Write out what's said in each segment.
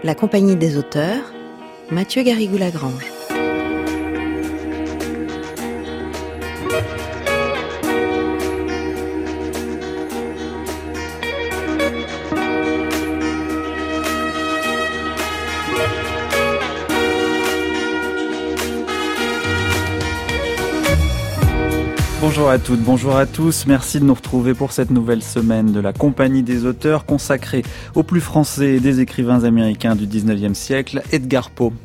La Compagnie des auteurs, Mathieu Garrigou-Lagrange. Bonjour à toutes, bonjour à tous. Merci de nous retrouver pour cette nouvelle semaine de la Compagnie des auteurs consacrée aux plus français des écrivains américains du 19e siècle, Edgar Poe.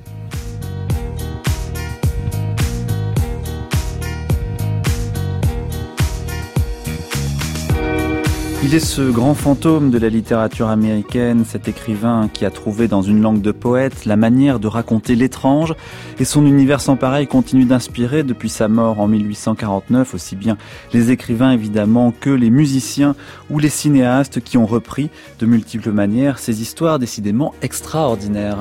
Il est ce grand fantôme de la littérature américaine, cet écrivain qui a trouvé dans une langue de poète la manière de raconter l'étrange, et son univers sans pareil continue d'inspirer depuis sa mort en 1849 aussi bien les écrivains évidemment que les musiciens ou les cinéastes qui ont repris de multiples manières ces histoires décidément extraordinaires.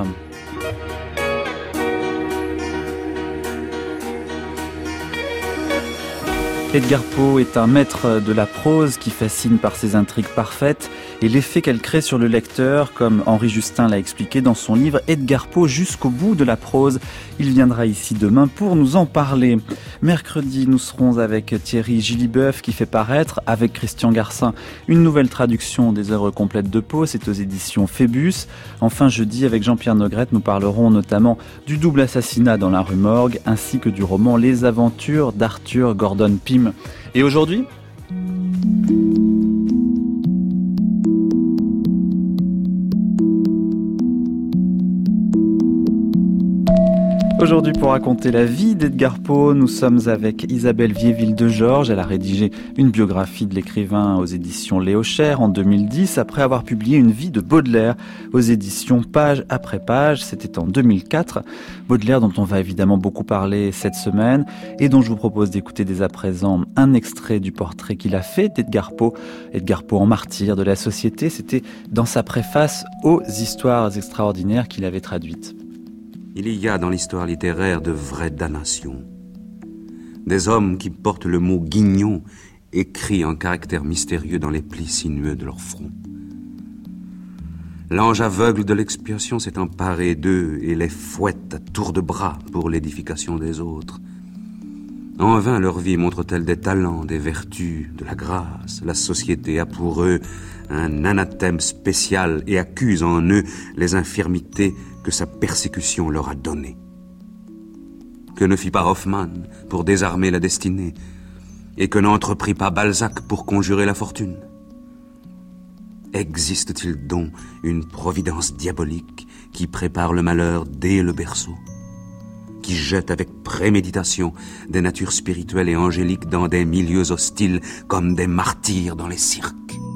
Edgar Poe est un maître de la prose qui fascine par ses intrigues parfaites et l'effet qu'elle crée sur le lecteur, comme Henri Justin l'a expliqué dans son livre Edgar Poe jusqu'au bout de la prose. Il viendra ici demain pour nous en parler. Mercredi, nous serons avec Thierry Gilliboeuf qui fait paraître, avec Christian Garcin, une nouvelle traduction des œuvres complètes de Poe, c'est aux éditions Phébus. Enfin, jeudi, avec Jean-Pierre Nogrette, nous parlerons notamment du double assassinat dans la rue Morgue, ainsi que du roman Les Aventures d'Arthur Gordon Pym. Et aujourd'hui ? Aujourd'hui, pour raconter la vie d'Edgar Poe, nous sommes avec Isabelle Viéville-de-Georges. Elle a rédigé une biographie de l'écrivain aux éditions Léo Cher en 2010, après avoir publié une vie de Baudelaire aux éditions Page après Page. C'était en 2004. Baudelaire, dont on va évidemment beaucoup parler cette semaine, et dont je vous propose d'écouter dès à présent un extrait du portrait qu'il a fait d'Edgar Poe. Edgar Poe en martyr de la société, c'était dans sa préface aux histoires extraordinaires qu'il avait traduites. Il y a dans l'histoire littéraire de vraies damnations. Des hommes qui portent le mot guignon écrit en caractères mystérieux dans les plis sinueux de leur front. L'ange aveugle de l'expiation s'est emparé d'eux et les fouette à tour de bras pour l'édification des autres. En vain leur vie montre-t-elle des talents, des vertus, de la grâce. La société a pour eux un anathème spécial et accuse en eux les infirmités que sa persécution leur a données. Que ne fit pas Hoffmann pour désarmer la destinée, et que n'entreprit pas Balzac pour conjurer la fortune? Existe-t-il donc une providence diabolique qui prépare le malheur dès le berceau, qui jette avec préméditation des natures spirituelles et angéliques dans des milieux hostiles comme des martyrs dans les cirques?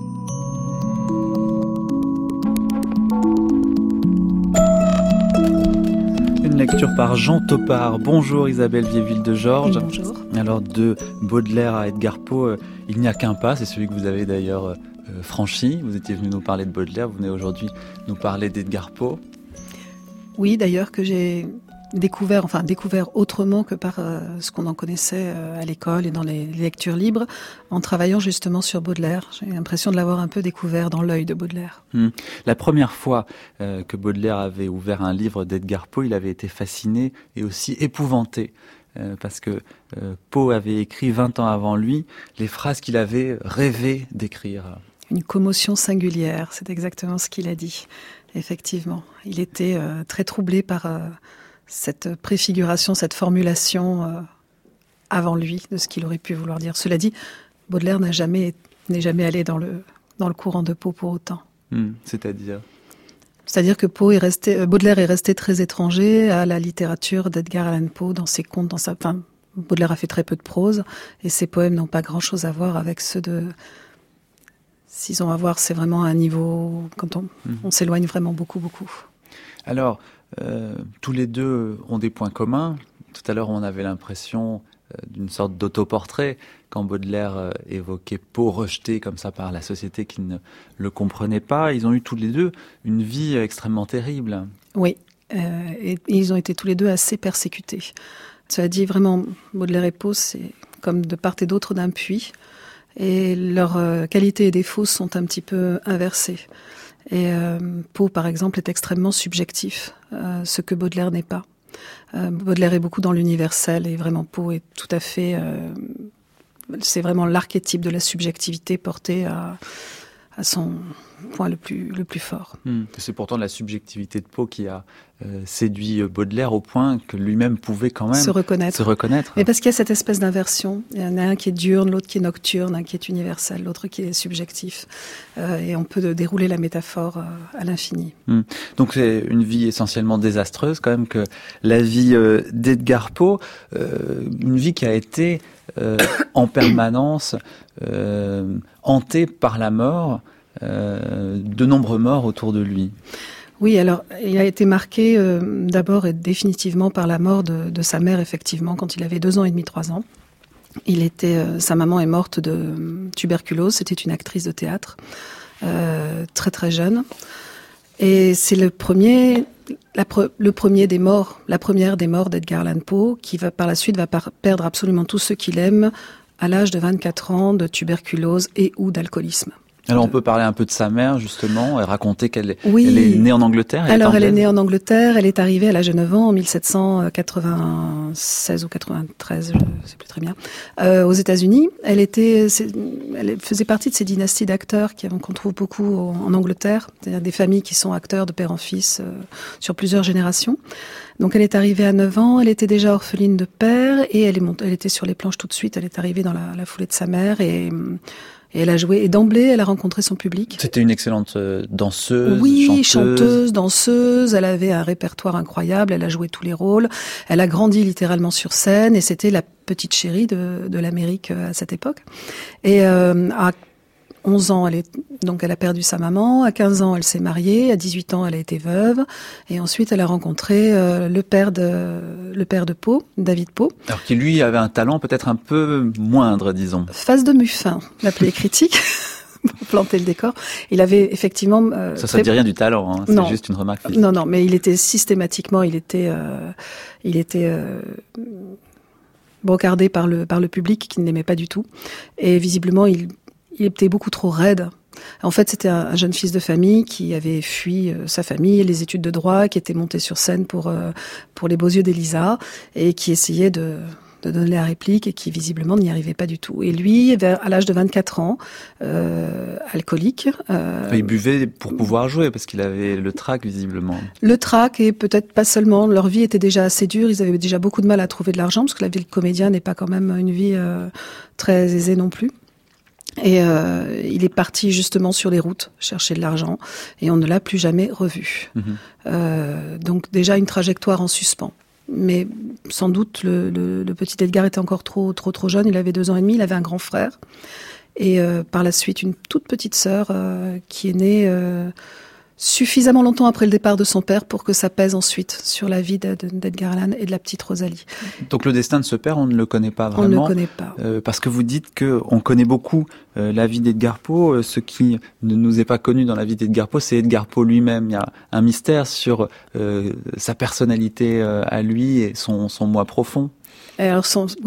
Lecture par Jean Topard. Bonjour Isabelle Viéville-de-Georges. Bonjour. Alors de Baudelaire à Edgar Poe, il n'y a qu'un pas, c'est celui que vous avez d'ailleurs franchi. Vous étiez venu nous parler de Baudelaire, vous venez aujourd'hui nous parler d'Edgar Poe. Oui, d'ailleurs que j'ai découvert autrement que par ce qu'on en connaissait à l'école et dans les lectures libres, en travaillant justement sur Baudelaire. J'ai l'impression de l'avoir un peu découvert dans l'œil de Baudelaire. La première fois que Baudelaire avait ouvert un livre d'Edgar Poe, il avait été fasciné et aussi épouvanté. Parce que Poe avait écrit 20 ans avant lui les phrases qu'il avait rêvé d'écrire. Une commotion singulière, c'est exactement ce qu'il a dit. Effectivement, il était très troublé par cette préfiguration, cette formulation avant lui de ce qu'il aurait pu vouloir dire. Cela dit, Baudelaire n'est jamais allé dans le courant de Poe pour autant. C'est-à-dire que Baudelaire est resté très étranger à la littérature d'Edgar Allan Poe dans ses contes, Baudelaire a fait très peu de prose et ses poèmes n'ont pas grand-chose à voir avec ceux de. S'ils ont à voir, c'est vraiment un niveau quand on s'éloigne vraiment beaucoup. Alors, tous les deux ont des points communs. Tout à l'heure, on avait l'impression d'une sorte d'autoportrait quand Baudelaire évoquait Poe rejeté comme ça par la société qui ne le comprenait pas. Ils ont eu tous les deux une vie extrêmement terrible. Oui, et ils ont été tous les deux assez persécutés. Cela dit, vraiment, Baudelaire et Poe, c'est comme de part et d'autre d'un puits. Et leurs qualités et défauts sont un petit peu inversés. Et Poe, par exemple, est extrêmement subjectif, ce que Baudelaire n'est pas. Baudelaire est beaucoup dans l'universel et vraiment Poe est tout à fait... c'est vraiment l'archétype de la subjectivité portée à son point le plus fort. C'est pourtant la subjectivité de Poe qui a séduit Baudelaire au point que lui-même pouvait quand même se reconnaître. Mais parce qu'il y a cette espèce d'inversion. Il y en a un qui est diurne, l'autre qui est nocturne, un qui est universel, l'autre qui est subjectif. Et on peut dérouler la métaphore à l'infini. Donc c'est une vie essentiellement désastreuse quand même que la vie d'Edgar Poe, une vie qui a été en permanence hantée par la mort, de nombreux morts autour de lui. Oui, alors il a été marqué d'abord et définitivement par la mort de sa mère, effectivement, quand il avait 2 ans et demi, 3 ans. Sa maman est morte de tuberculose, c'était une actrice de théâtre, très très jeune. Et c'est la première des morts d'Edgar Allan Poe, qui par la suite va perdre absolument tout ce qu'il aime à l'âge de 24 ans de tuberculose et ou d'alcoolisme. Alors on peut parler un peu de sa mère justement et raconter qu'elle est née en Angleterre. Elle est née en Angleterre, elle est arrivée à l'âge de 9 ans en 1796 ou 93, je ne sais plus très bien, aux États-Unis. Elle faisait partie de ces dynasties d'acteurs qu'on trouve beaucoup en Angleterre, c'est-à-dire des familles qui sont acteurs de père en fils sur plusieurs générations. Donc elle est arrivée à 9 ans, elle était déjà orpheline de père et elle était sur les planches tout de suite, elle est arrivée dans la foulée de sa mère et elle a joué. Et d'emblée, elle a rencontré son public. C'était une excellente danseuse, chanteuse, danseuse. Elle avait un répertoire incroyable. Elle a joué tous les rôles. Elle a grandi littéralement sur scène. Et c'était la petite chérie de l'Amérique à cette époque. Et à 11 ans, elle a perdu sa maman. À 15 ans, elle s'est mariée. À 18 ans, elle a été veuve. Et ensuite, elle a rencontré le père de Poe, David Poe. Alors qui, lui, avait un talent peut-être un peu moindre, disons. Face de Muffin, l'appelait les critiques, pour planter le décor. Il avait effectivement... ça ne dit rien du talent, hein. C'est juste une remarque. Non, mais il était systématiquement, brocardé par le public qui ne l'aimait pas du tout. Et visiblement, il était beaucoup trop raide. En fait, c'était un jeune fils de famille qui avait fui sa famille, les études de droit, qui était monté sur scène pour les Beaux Yeux d'Elisa et qui essayait de donner la réplique et qui visiblement n'y arrivait pas du tout. Et lui, à l'âge de 24 ans, alcoolique. Il buvait pour pouvoir jouer parce qu'il avait le trac visiblement. Le trac et peut-être pas seulement. Leur vie était déjà assez dure. Ils avaient déjà beaucoup de mal à trouver de l'argent parce que la vie de comédien n'est pas quand même une vie très aisée non plus. Et il est parti justement sur les routes chercher de l'argent et on ne l'a plus jamais revu. Donc déjà une trajectoire en suspens. Mais sans doute le petit Edgar était encore trop jeune. Il avait 2 ans et demi. Il avait un grand frère et par la suite une toute petite sœur qui est née suffisamment longtemps après le départ de son père pour que ça pèse ensuite sur la vie d'Edgar Allan et de la petite Rosalie. Donc le destin de ce père, on ne le connaît pas vraiment. On ne le connaît pas. Parce que vous dites qu'on connaît beaucoup la vie d'Edgar Poe. Ce qui ne nous est pas connu dans la vie d'Edgar Poe, c'est Edgar Poe lui-même. Il y a un mystère sur sa personnalité à lui et son moi profond. Alors,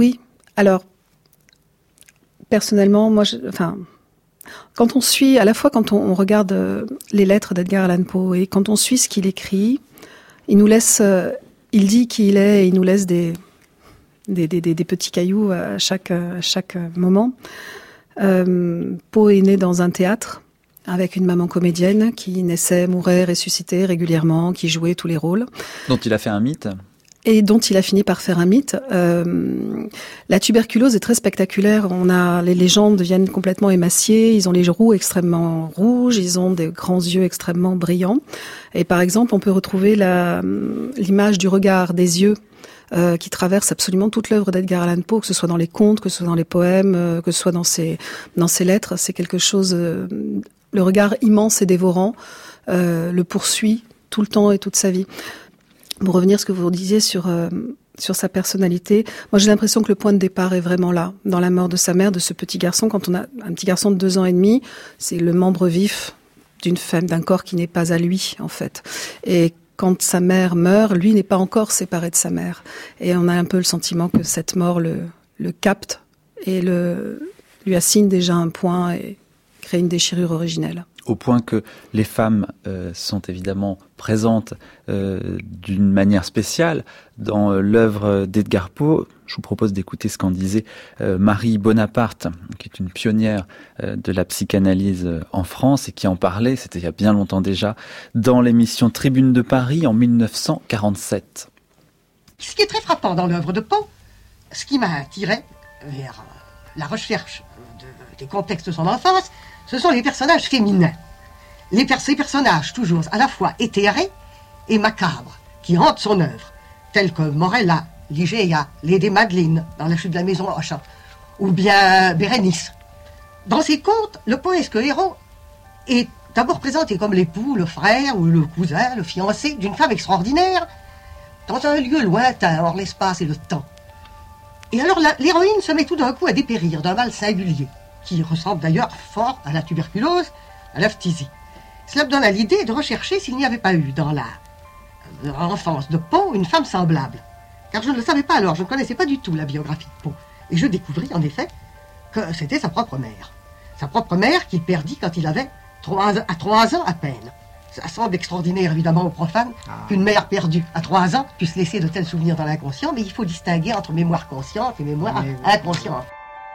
personnellement, quand on suit, à la fois quand on regarde les lettres d'Edgar Allan Poe et quand on suit ce qu'il écrit, il nous laisse, il dit qui il est et il nous laisse des petits cailloux à chaque moment. Poe est né dans un théâtre avec une maman comédienne qui naissait, mourait, ressuscitait régulièrement, qui jouait tous les rôles. Dont il a fait un mythe. Et dont il a fini par faire un mythe. La tuberculose est très spectaculaire. Les gens deviennent complètement émaciés. Ils ont les joues extrêmement rouges. Ils ont des grands yeux extrêmement brillants. Et par exemple, on peut retrouver l'image du regard, des yeux, qui traverse absolument toute l'œuvre d'Edgar Allan Poe, que ce soit dans les contes, que ce soit dans les poèmes, que ce soit dans ses lettres. C'est quelque chose. Le regard immense et dévorant le poursuit tout le temps et toute sa vie. Pour revenir à ce que vous disiez sur sa personnalité, moi j'ai l'impression que le point de départ est vraiment là, dans la mort de sa mère, de ce petit garçon. Quand on a un petit garçon de 2 ans et demi, c'est le membre vif d'une femme, d'un corps qui n'est pas à lui, en fait. Et quand sa mère meurt, lui n'est pas encore séparé de sa mère. Et on a un peu le sentiment que cette mort le capte et lui assigne déjà un point et crée une déchirure originelle. au point que les femmes sont évidemment présentes d'une manière spéciale dans l'œuvre d'Edgar Poe. Je vous propose d'écouter ce qu'en disait Marie Bonaparte, qui est une pionnière de la psychanalyse en France et qui en parlait, c'était il y a bien longtemps déjà, dans l'émission Tribune de Paris en 1947. Ce qui est très frappant dans l'œuvre de Poe, ce qui m'a attiré vers la recherche des contextes de son enfance, ce sont les personnages féminins. Ces personnages toujours à la fois éthérés et macabres, qui hantent son œuvre, tels que Morella, Ligéia, Lady Madeline dans La chute de la maison Hoche, ou bien Bérénice. Dans ces contes, le poète héros est d'abord présenté comme l'époux, le frère ou le cousin, le fiancé d'une femme extraordinaire, dans un lieu lointain, hors l'espace et le temps. Et alors l'héroïne se met tout d'un coup à dépérir d'un mal singulier, qui ressemble d'ailleurs fort à la tuberculose, à la phtisie. Cela me donne à l'idée de rechercher s'il n'y avait pas eu dans l'enfance de Poe une femme semblable. Car je ne le savais pas alors, je ne connaissais pas du tout la biographie de Poe. Et je découvris en effet que c'était sa propre mère. Sa propre mère qu'il perdit quand il avait 3 ans à peine. Ça semble extraordinaire évidemment aux profanes qu'une mère perdue à 3 ans puisse laisser de tels souvenirs dans l'inconscient, mais il faut distinguer entre mémoire consciente et mémoire inconsciente.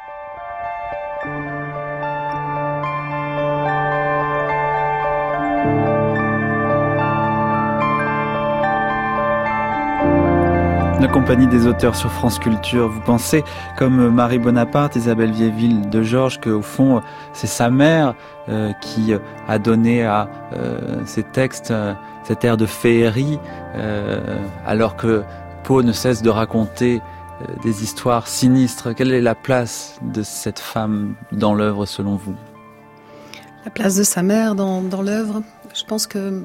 La compagnie des auteurs sur France Culture. Vous pensez, comme Marie Bonaparte, Isabelle Vieilleville de Georges, qu'au fond, c'est sa mère qui a donné à ces textes cet air de féerie, alors que Poe ne cesse de raconter des histoires sinistres. Quelle est la place de cette femme dans l'œuvre, selon vous ? La place de sa mère dans l'œuvre, je pense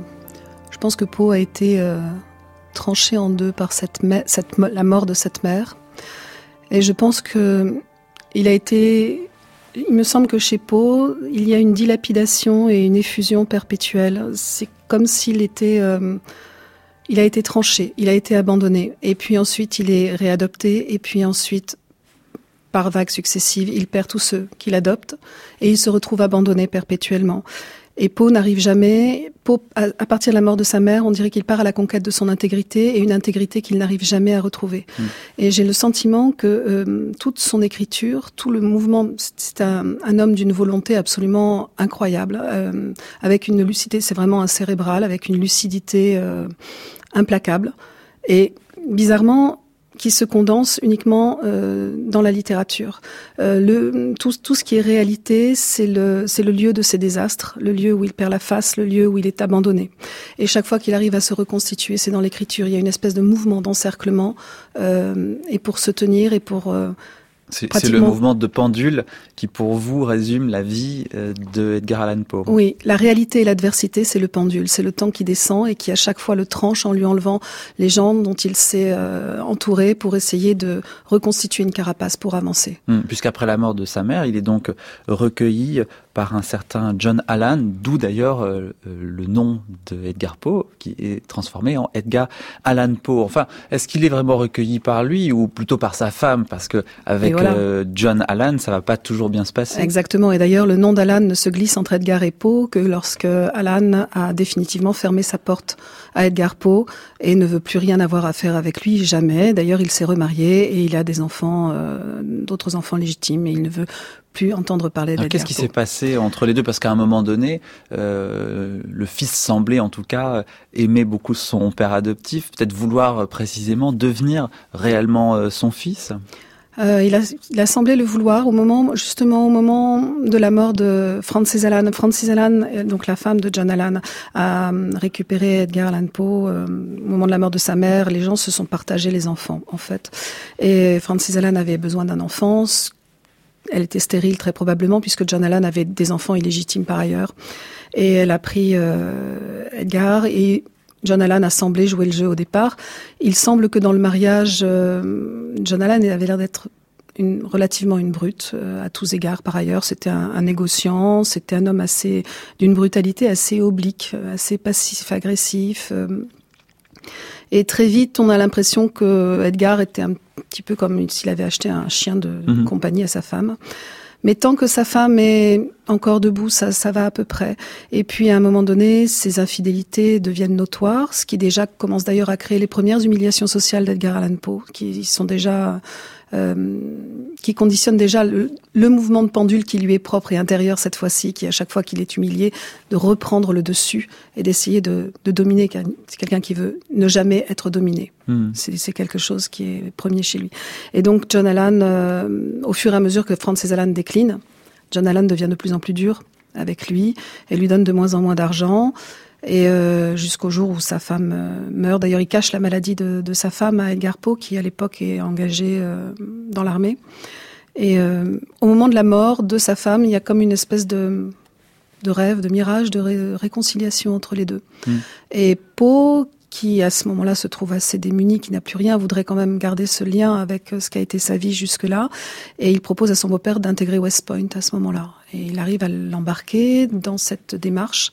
que Poe a été tranché en deux par la mort de cette mère. Et je pense que il me semble que chez Poe, il y a une dilapidation et une effusion perpétuelle. C'est comme s'il était, il a été tranché, il a été abandonné. Et puis ensuite, il est réadopté. Et puis ensuite, par vagues successives, il perd tous ceux qu'il adopte. Et il se retrouve abandonné perpétuellement. Et Poe n'arrive jamais. Poe, à partir de la mort de sa mère, on dirait qu'il part à la conquête de son intégrité, et une intégrité qu'il n'arrive jamais à retrouver. Et j'ai le sentiment que toute son écriture, tout le mouvement, c'est un homme d'une volonté absolument incroyable, avec une lucidité, c'est vraiment un cérébral, avec une lucidité implacable, et bizarrement qui se condense uniquement dans la littérature. Tout ce qui est réalité, c'est le lieu de ses désastres, le lieu où il perd la face, le lieu où il est abandonné. Et chaque fois qu'il arrive à se reconstituer, c'est dans l'écriture. Il y a une espèce de mouvement, d'encerclement, et pour se tenir et pour... C'est le mouvement de pendule qui, pour vous, résume la vie de Edgar Allan Poe. Oui, la réalité et l'adversité, c'est le pendule. C'est le temps qui descend et qui, à chaque fois, le tranche en lui enlevant les gens dont il s'est entouré pour essayer de reconstituer une carapace pour avancer. Puisqu'après la mort de sa mère, il est donc recueilli par un certain John Allan, d'où d'ailleurs le nom de Edgar Poe, qui est transformé en Edgar Allan Poe. Enfin, est-ce qu'il est vraiment recueilli par lui ou plutôt par sa femme ? Parce que avec John Allan, ça va pas toujours bien se passer. Exactement. Et d'ailleurs, le nom d'Allan ne se glisse entre Edgar et Poe que lorsque Allan a définitivement fermé sa porte à Edgar Poe et ne veut plus rien avoir à faire avec lui, jamais. D'ailleurs, il s'est remarié et il a des enfants, d'autres enfants légitimes, et il ne veut plus entendre parler d'Edgar Poe. Qu'est-ce qui s'est passé entre les deux ? Parce qu'à un moment donné, le fils semblait en tout cas aimer beaucoup son père adoptif, peut-être vouloir précisément devenir réellement son fils. Il a semblé le vouloir au moment de la mort de Frances Allan. Frances Allan, donc la femme de John Allan, a récupéré Edgar Allan Poe. Au moment de la mort de sa mère, les gens se sont partagés les enfants, en fait. Et Frances Allan avait besoin d'un enfant. Elle était stérile très probablement puisque John Allan avait des enfants illégitimes par ailleurs. Et elle a pris Edgar et John Allan a semblé jouer le jeu au départ. Il semble que dans le mariage, John Allan avait l'air d'être relativement une brute à tous égards par ailleurs. C'était un négociant, c'était un homme d'une brutalité assez oblique, assez passif-agressif. Et très vite, on a l'impression que Edgar était un petit peu comme s'il avait acheté un chien de compagnie à sa femme. Mais tant que sa femme est encore debout, ça va à peu près. Et puis à un moment donné, ses infidélités deviennent notoires, ce qui déjà commence d'ailleurs à créer les premières humiliations sociales d'Edgar Allan Poe, qui sont déjà qui conditionnent déjà le mouvement de pendule qui lui est propre et intérieur cette fois-ci, qui à chaque fois qu'il est humilié, de reprendre le dessus et d'essayer de dominer. C'est quelqu'un qui veut ne jamais être dominé. C'est quelque chose qui est premier chez lui. Et donc John Allan, au fur et à mesure que Frances Allan décline, John Allan devient de plus en plus dur avec lui et lui donne de moins en moins d'argent. Et jusqu'au jour où sa femme meurt. D'ailleurs, il cache la maladie de sa femme à Edgar Poe, qui à l'époque est engagé dans l'armée. Et au moment de la mort de sa femme, il y a comme une espèce de rêve, de mirage, de réconciliation entre les deux. Et Poe, qui à ce moment-là se trouve assez démuni, qui n'a plus rien, voudrait quand même garder ce lien avec ce qu'a été sa vie jusque-là. Et il propose à son beau-père d'intégrer West Point à ce moment-là. Et il arrive à l'embarquer dans cette démarche.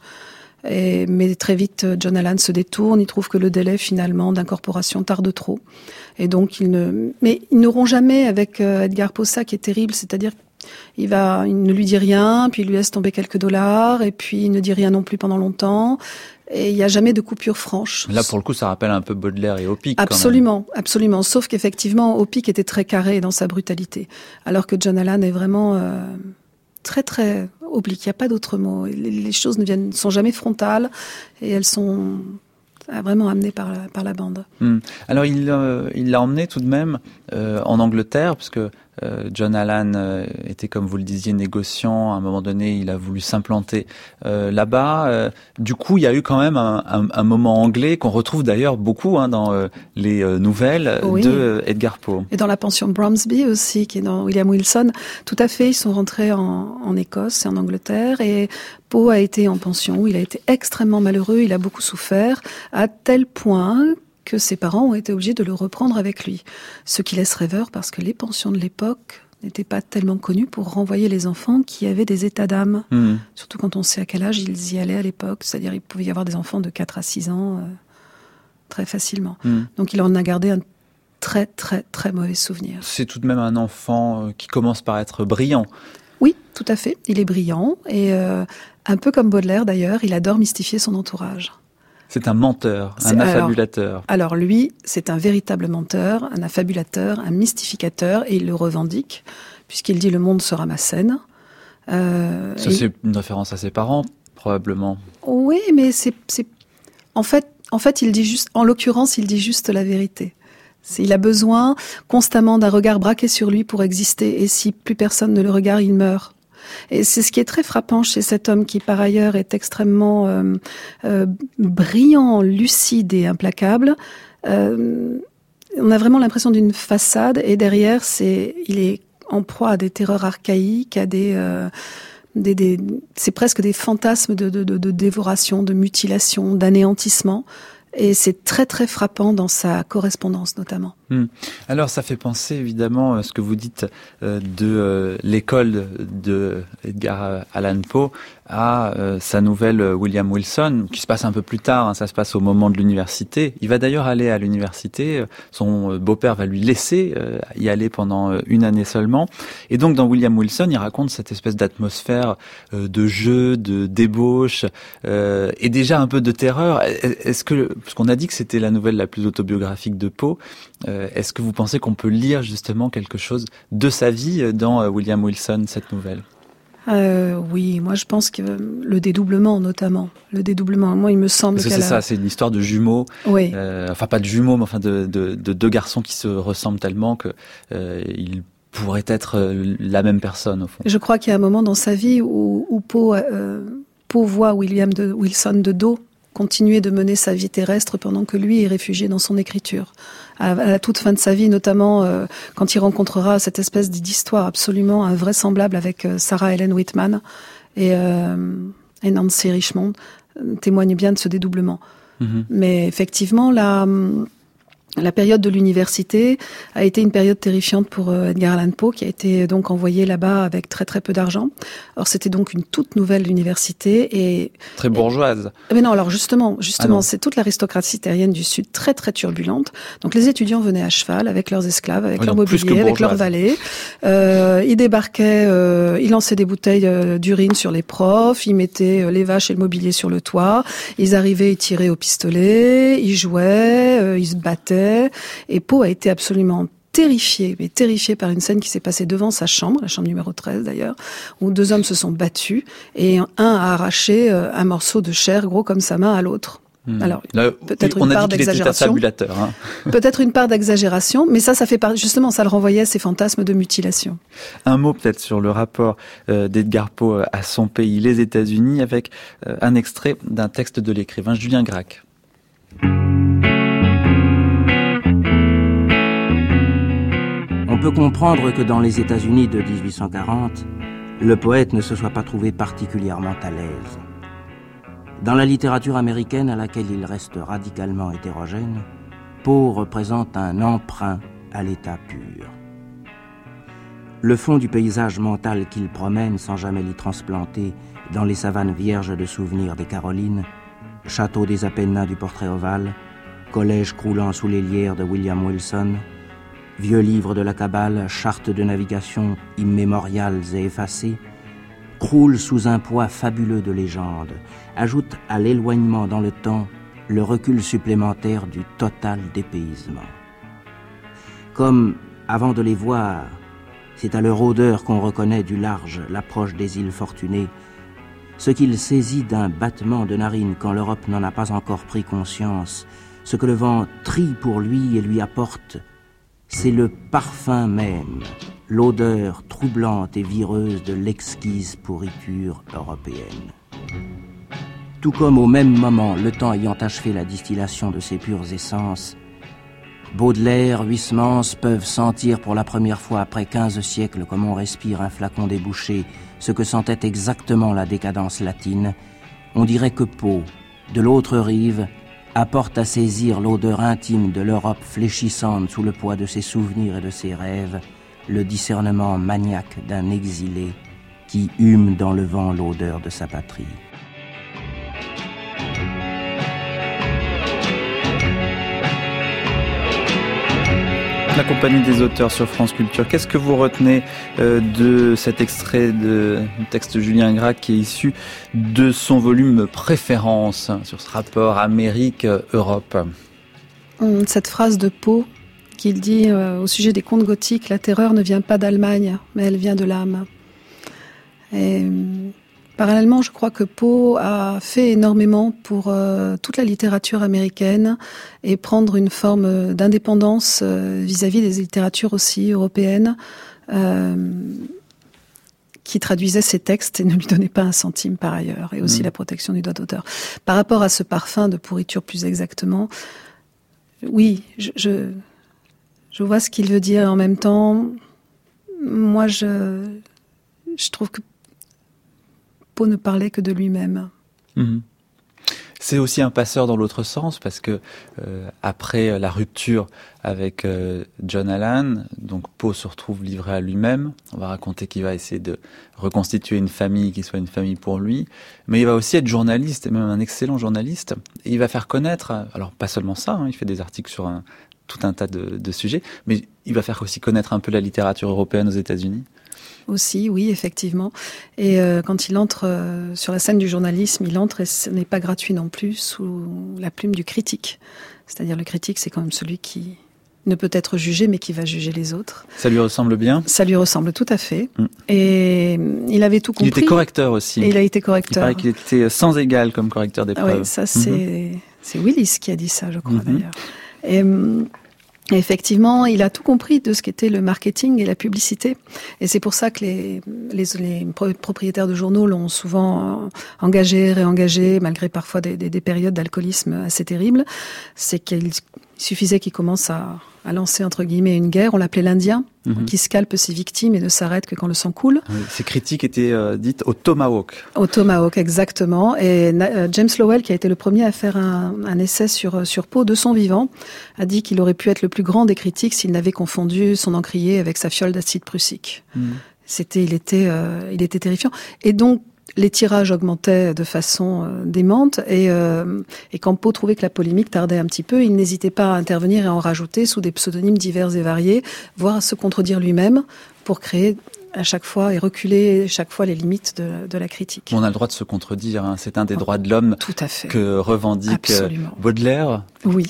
Mais très vite, John Allan se détourne. Il trouve que le délai finalement d'incorporation tarde trop, et donc ils n'auront jamais avec Edgar Poe ça qui est terrible, c'est-à-dire il ne lui dit rien, puis il lui laisse tomber quelques dollars, et puis il ne dit rien non plus pendant longtemps. Et il n'y a jamais de coupure franche. Là, pour le coup, ça rappelle un peu Baudelaire et Opic. Absolument, absolument. Sauf qu'effectivement, Opic était très carré dans sa brutalité, alors que John Allan est vraiment très très oblique, il n'y a pas d'autre mot. Les choses ne sont jamais frontales et elles sont vraiment amenées par la bande. Alors il l'a emmené tout de même en Angleterre, parce que John Allan était, comme vous le disiez, négociant. À un moment donné, il a voulu s'implanter là-bas. Du coup, il y a eu quand même un moment anglais qu'on retrouve d'ailleurs beaucoup dans les nouvelles de Edgar Poe. Et dans la pension Bromsby aussi, qui est dans William Wilson. Tout à fait, ils sont rentrés en Écosse et en Angleterre. Et Poe a été en pension où il a été extrêmement malheureux, il a beaucoup souffert, à tel point que ses parents ont été obligés de le reprendre avec lui. Ce qui laisse rêveur parce que les pensions de l'époque n'étaient pas tellement connues pour renvoyer les enfants qui avaient des états d'âme. Surtout quand on sait à quel âge ils y allaient à l'époque. C'est-à-dire il pouvait y avoir des enfants de 4 à 6 ans très facilement. Donc il en a gardé un très très très mauvais souvenir. C'est tout de même un enfant qui commence par être brillant. Oui, tout à fait. Il est brillant et un peu comme Baudelaire d'ailleurs, il adore mystifier son entourage. C'est un menteur, un affabulateur. Alors lui, c'est un véritable menteur, un affabulateur, un mystificateur, et il le revendique, puisqu'il dit « le monde sera ma scène ». C'est une référence à ses parents, probablement. Oui, mais c'est en fait, il dit juste, en l'occurrence, il dit juste la vérité. Il a besoin constamment d'un regard braqué sur lui pour exister, et si plus personne ne le regarde, il meurt. Et c'est ce qui est très frappant chez cet homme qui, par ailleurs, est extrêmement brillant, lucide et implacable. On a vraiment l'impression d'une façade, et derrière, il est en proie à des terreurs archaïques, à c'est presque des fantasmes de dévoration, de mutilation, d'anéantissement. Et c'est très très frappant dans sa correspondance notamment. Alors ça fait penser évidemment à ce que vous dites de l'école de Edgar Allan Poe à sa nouvelle William Wilson, qui se passe un peu plus tard, ça se passe au moment de l'université. Il va d'ailleurs aller à l'université, son beau-père va lui laisser y aller pendant une année seulement. Et donc dans William Wilson, il raconte cette espèce d'atmosphère de jeu, de débauche et déjà un peu de terreur. Est-ce que, parce qu'on a dit que c'était la nouvelle la plus autobiographique de Poe, est-ce que vous pensez qu'on peut lire justement quelque chose de sa vie dans William Wilson, cette nouvelle ? Oui, moi je pense que le dédoublement notamment. Le dédoublement, moi il me semble Parce que c'est ça, c'est une histoire de jumeaux. Oui. Enfin pas de jumeaux, mais enfin de deux garçons qui se ressemblent tellement que ils pourraient être la même personne au fond. Je crois qu'il y a un moment dans sa vie où Poe voit William Wilson de dos continuer de mener sa vie terrestre pendant que lui est réfugié dans son écriture. À la toute fin de sa vie, notamment quand il rencontrera cette espèce d'histoire absolument invraisemblable avec Sarah Ellen Whitman et Nancy Richmond, témoigne bien de ce dédoublement. Mais effectivement, La période de l'université a été une période terrifiante pour Edgar Allan Poe, qui a été donc envoyé là-bas avec très très peu d'argent. Alors c'était donc une toute nouvelle université et très bourgeoise. Mais non, alors justement, c'est toute l'aristocratie terrienne du Sud, très très turbulente. Donc les étudiants venaient à cheval avec leurs esclaves, avec leur mobilier, avec leurs valets. Ils débarquaient, ils lançaient des bouteilles d'urine sur les profs, ils mettaient les vaches et le mobilier sur le toit. Ils arrivaient, ils tiraient au pistolet, ils jouaient, ils se battaient. Et Poe a été absolument terrifié par une scène qui s'est passée devant sa chambre, la chambre numéro 13 d'ailleurs, où 2 hommes se sont battus et un a arraché un morceau de chair gros comme sa main à l'autre. Alors, là, peut-être une part d'exagération. Peut-être une part d'exagération, mais ça fait justement, ça le renvoyait à ses fantasmes de mutilation. Un mot peut-être sur le rapport d'Edgar Poe à son pays, les États-Unis, avec un extrait d'un texte de l'écrivain Julien Gracq. On peut comprendre que dans les États-Unis de 1840, le poète ne se soit pas trouvé particulièrement à l'aise. Dans la littérature américaine à laquelle il reste radicalement hétérogène, Poe représente un emprunt à l'état pur. Le fond du paysage mental qu'il promène sans jamais l'y transplanter dans les savanes vierges de souvenirs des Carolines, château des Apennins du portrait ovale, collège croulant sous les lierres de William Wilson, vieux livres de la Kabbale, chartes de navigation immémoriales et effacées, croule sous un poids fabuleux de légendes, ajoute à l'éloignement dans le temps le recul supplémentaire du total dépaysement. Comme, avant de les voir, c'est à leur odeur qu'on reconnaît du large l'approche des îles Fortunées, ce qu'il saisit d'un battement de narine quand l'Europe n'en a pas encore pris conscience, ce que le vent trie pour lui et lui apporte, c'est le parfum même, l'odeur troublante et vireuse de l'exquise pourriture européenne. Tout comme au même moment, le temps ayant achevé la distillation de ces pures essences, Baudelaire, Huysmans peuvent sentir pour la première fois après 15 siècles comme on respire un flacon débouché, ce que sentait exactement la décadence latine. On dirait que Poe, de l'autre rive, apporte à saisir l'odeur intime de l'Europe fléchissante sous le poids de ses souvenirs et de ses rêves, le discernement maniaque d'un exilé qui hume dans le vent l'odeur de sa patrie. La compagnie des auteurs sur France Culture. Qu'est-ce que vous retenez de cet extrait du texte de Julien Gracq qui est issu de son volume Préférence sur ce rapport Amérique-Europe? Cette phrase de Poe qu'il dit au sujet des contes gothiques, la terreur ne vient pas d'Allemagne, mais elle vient de l'âme. Et parallèlement, je crois que Poe a fait énormément pour toute la littérature américaine et prendre une forme d'indépendance vis-à-vis des littératures aussi européennes qui traduisait ses textes et ne lui donnait pas un centime par ailleurs, et aussi la protection du droit d'auteur. Par rapport à ce parfum de pourriture plus exactement, oui, je vois ce qu'il veut dire, et en même temps, moi je trouve que Poe ne parlait que de lui-même. C'est aussi un passeur dans l'autre sens parce que après la rupture avec John Allan, donc Poe se retrouve livré à lui-même. On va raconter qu'il va essayer de reconstituer une famille qui soit une famille pour lui, mais il va aussi être journaliste et même un excellent journaliste. Et il va faire connaître, alors pas seulement ça, il fait des articles sur tout un tas de sujets, mais il va faire aussi connaître un peu la littérature européenne aux États-Unis. Aussi, oui, effectivement. Et quand il entre sur la scène du journalisme, il entre, et ce n'est pas gratuit non plus, sous la plume du critique. C'est-à-dire le critique, c'est quand même celui qui ne peut être jugé, mais qui va juger les autres. Ça lui ressemble bien ? Ça lui ressemble tout à fait. Et il avait tout compris. Il était correcteur aussi. Et il a été correcteur. Il paraît qu'il était sans égal comme correcteur d'épreuves. Oui, ça c'est Willis qui a dit ça, je crois d'ailleurs. Et effectivement, il a tout compris de ce qu'était le marketing et la publicité. Et c'est pour ça que les propriétaires de journaux l'ont souvent engagé, réengagé, malgré parfois des périodes d'alcoolisme assez terribles. C'est qu'ils Il suffisait qu'il commence à lancer, entre guillemets, une guerre. On l'appelait l'Indien, qui scalpe ses victimes et ne s'arrête que quand le sang coule. Oui, ces critiques étaient dites au tomahawk. Au tomahawk, exactement. Et James Lowell, qui a été le premier à faire un essai sur Poe de son vivant, a dit qu'il aurait pu être le plus grand des critiques s'il n'avait confondu son encrier avec sa fiole d'acide prussique. Il était terrifiant. Et donc, les tirages augmentaient de façon démente et quand Poe trouvait que la polémique tardait un petit peu, il n'hésitait pas à intervenir et à en rajouter sous des pseudonymes divers et variés, voire à se contredire lui-même pour créer à chaque fois et reculer chaque fois les limites de la critique. On a le droit de se contredire, hein. C'est un des droits de l'homme tout à fait. Que revendique Baudelaire. Oui.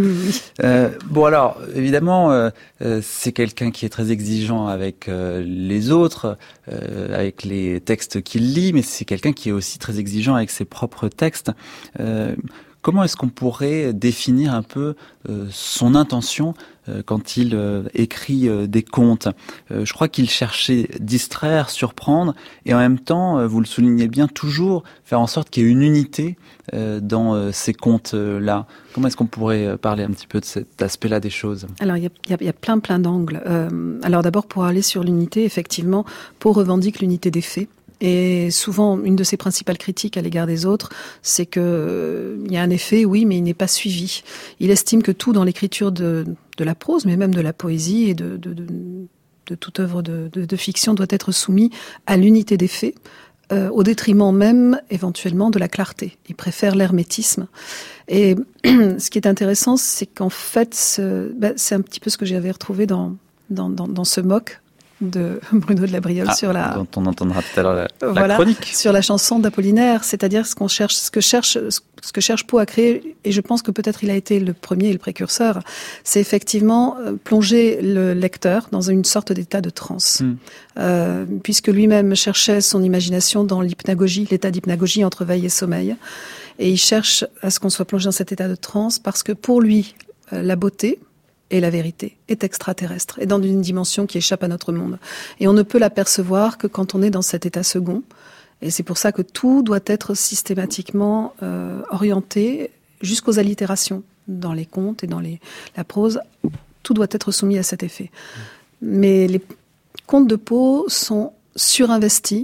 Bon alors, évidemment, c'est quelqu'un qui est très exigeant avec les autres, avec les textes qu'il lit, mais c'est quelqu'un qui est aussi très exigeant avec ses propres textes. Comment est-ce qu'on pourrait définir un peu son intention quand il écrit des contes? Je crois qu'il cherchait distraire, surprendre, et en même temps, vous le soulignez bien, toujours faire en sorte qu'il y ait une unité dans ces contes-là. Comment est-ce qu'on pourrait parler un petit peu de cet aspect-là des choses? Alors, il y a plein d'angles. Alors d'abord, pour aller sur l'unité, effectivement, Poe revendique l'unité des faits. Et souvent, une de ses principales critiques à l'égard des autres, c'est que il y a un effet, oui, mais il n'est pas suivi. Il estime que tout dans l'écriture de la prose, mais même de la poésie et de toute œuvre de fiction doit être soumis à l'unité des faits, au détriment même, éventuellement, de la clarté. Il préfère l'hermétisme. Et ce qui est intéressant, c'est qu'en fait, c'est un petit peu ce que j'avais retrouvé dans ce mock de Bruno de la Briolle dont on entendra tout à l'heure la chronique sur la chanson d'Apollinaire, c'est-à-dire ce que cherche Poe à créer, et je pense que peut-être il a été le premier et le précurseur, c'est effectivement plonger le lecteur dans une sorte d'état de transe, puisque lui-même cherchait son imagination dans l'hypnagogie, l'état d'hypnagogie entre veille et sommeil, et il cherche à ce qu'on soit plongé dans cet état de transe parce que pour lui, la beauté et la vérité est extraterrestre, et dans une dimension qui échappe à notre monde. Et on ne peut l'apercevoir que quand on est dans cet état second. Et c'est pour ça que tout doit être systématiquement orienté jusqu'aux allitérations. Dans les contes et dans la prose, tout doit être soumis à cet effet. Mais les contes de Poe sont surinvestis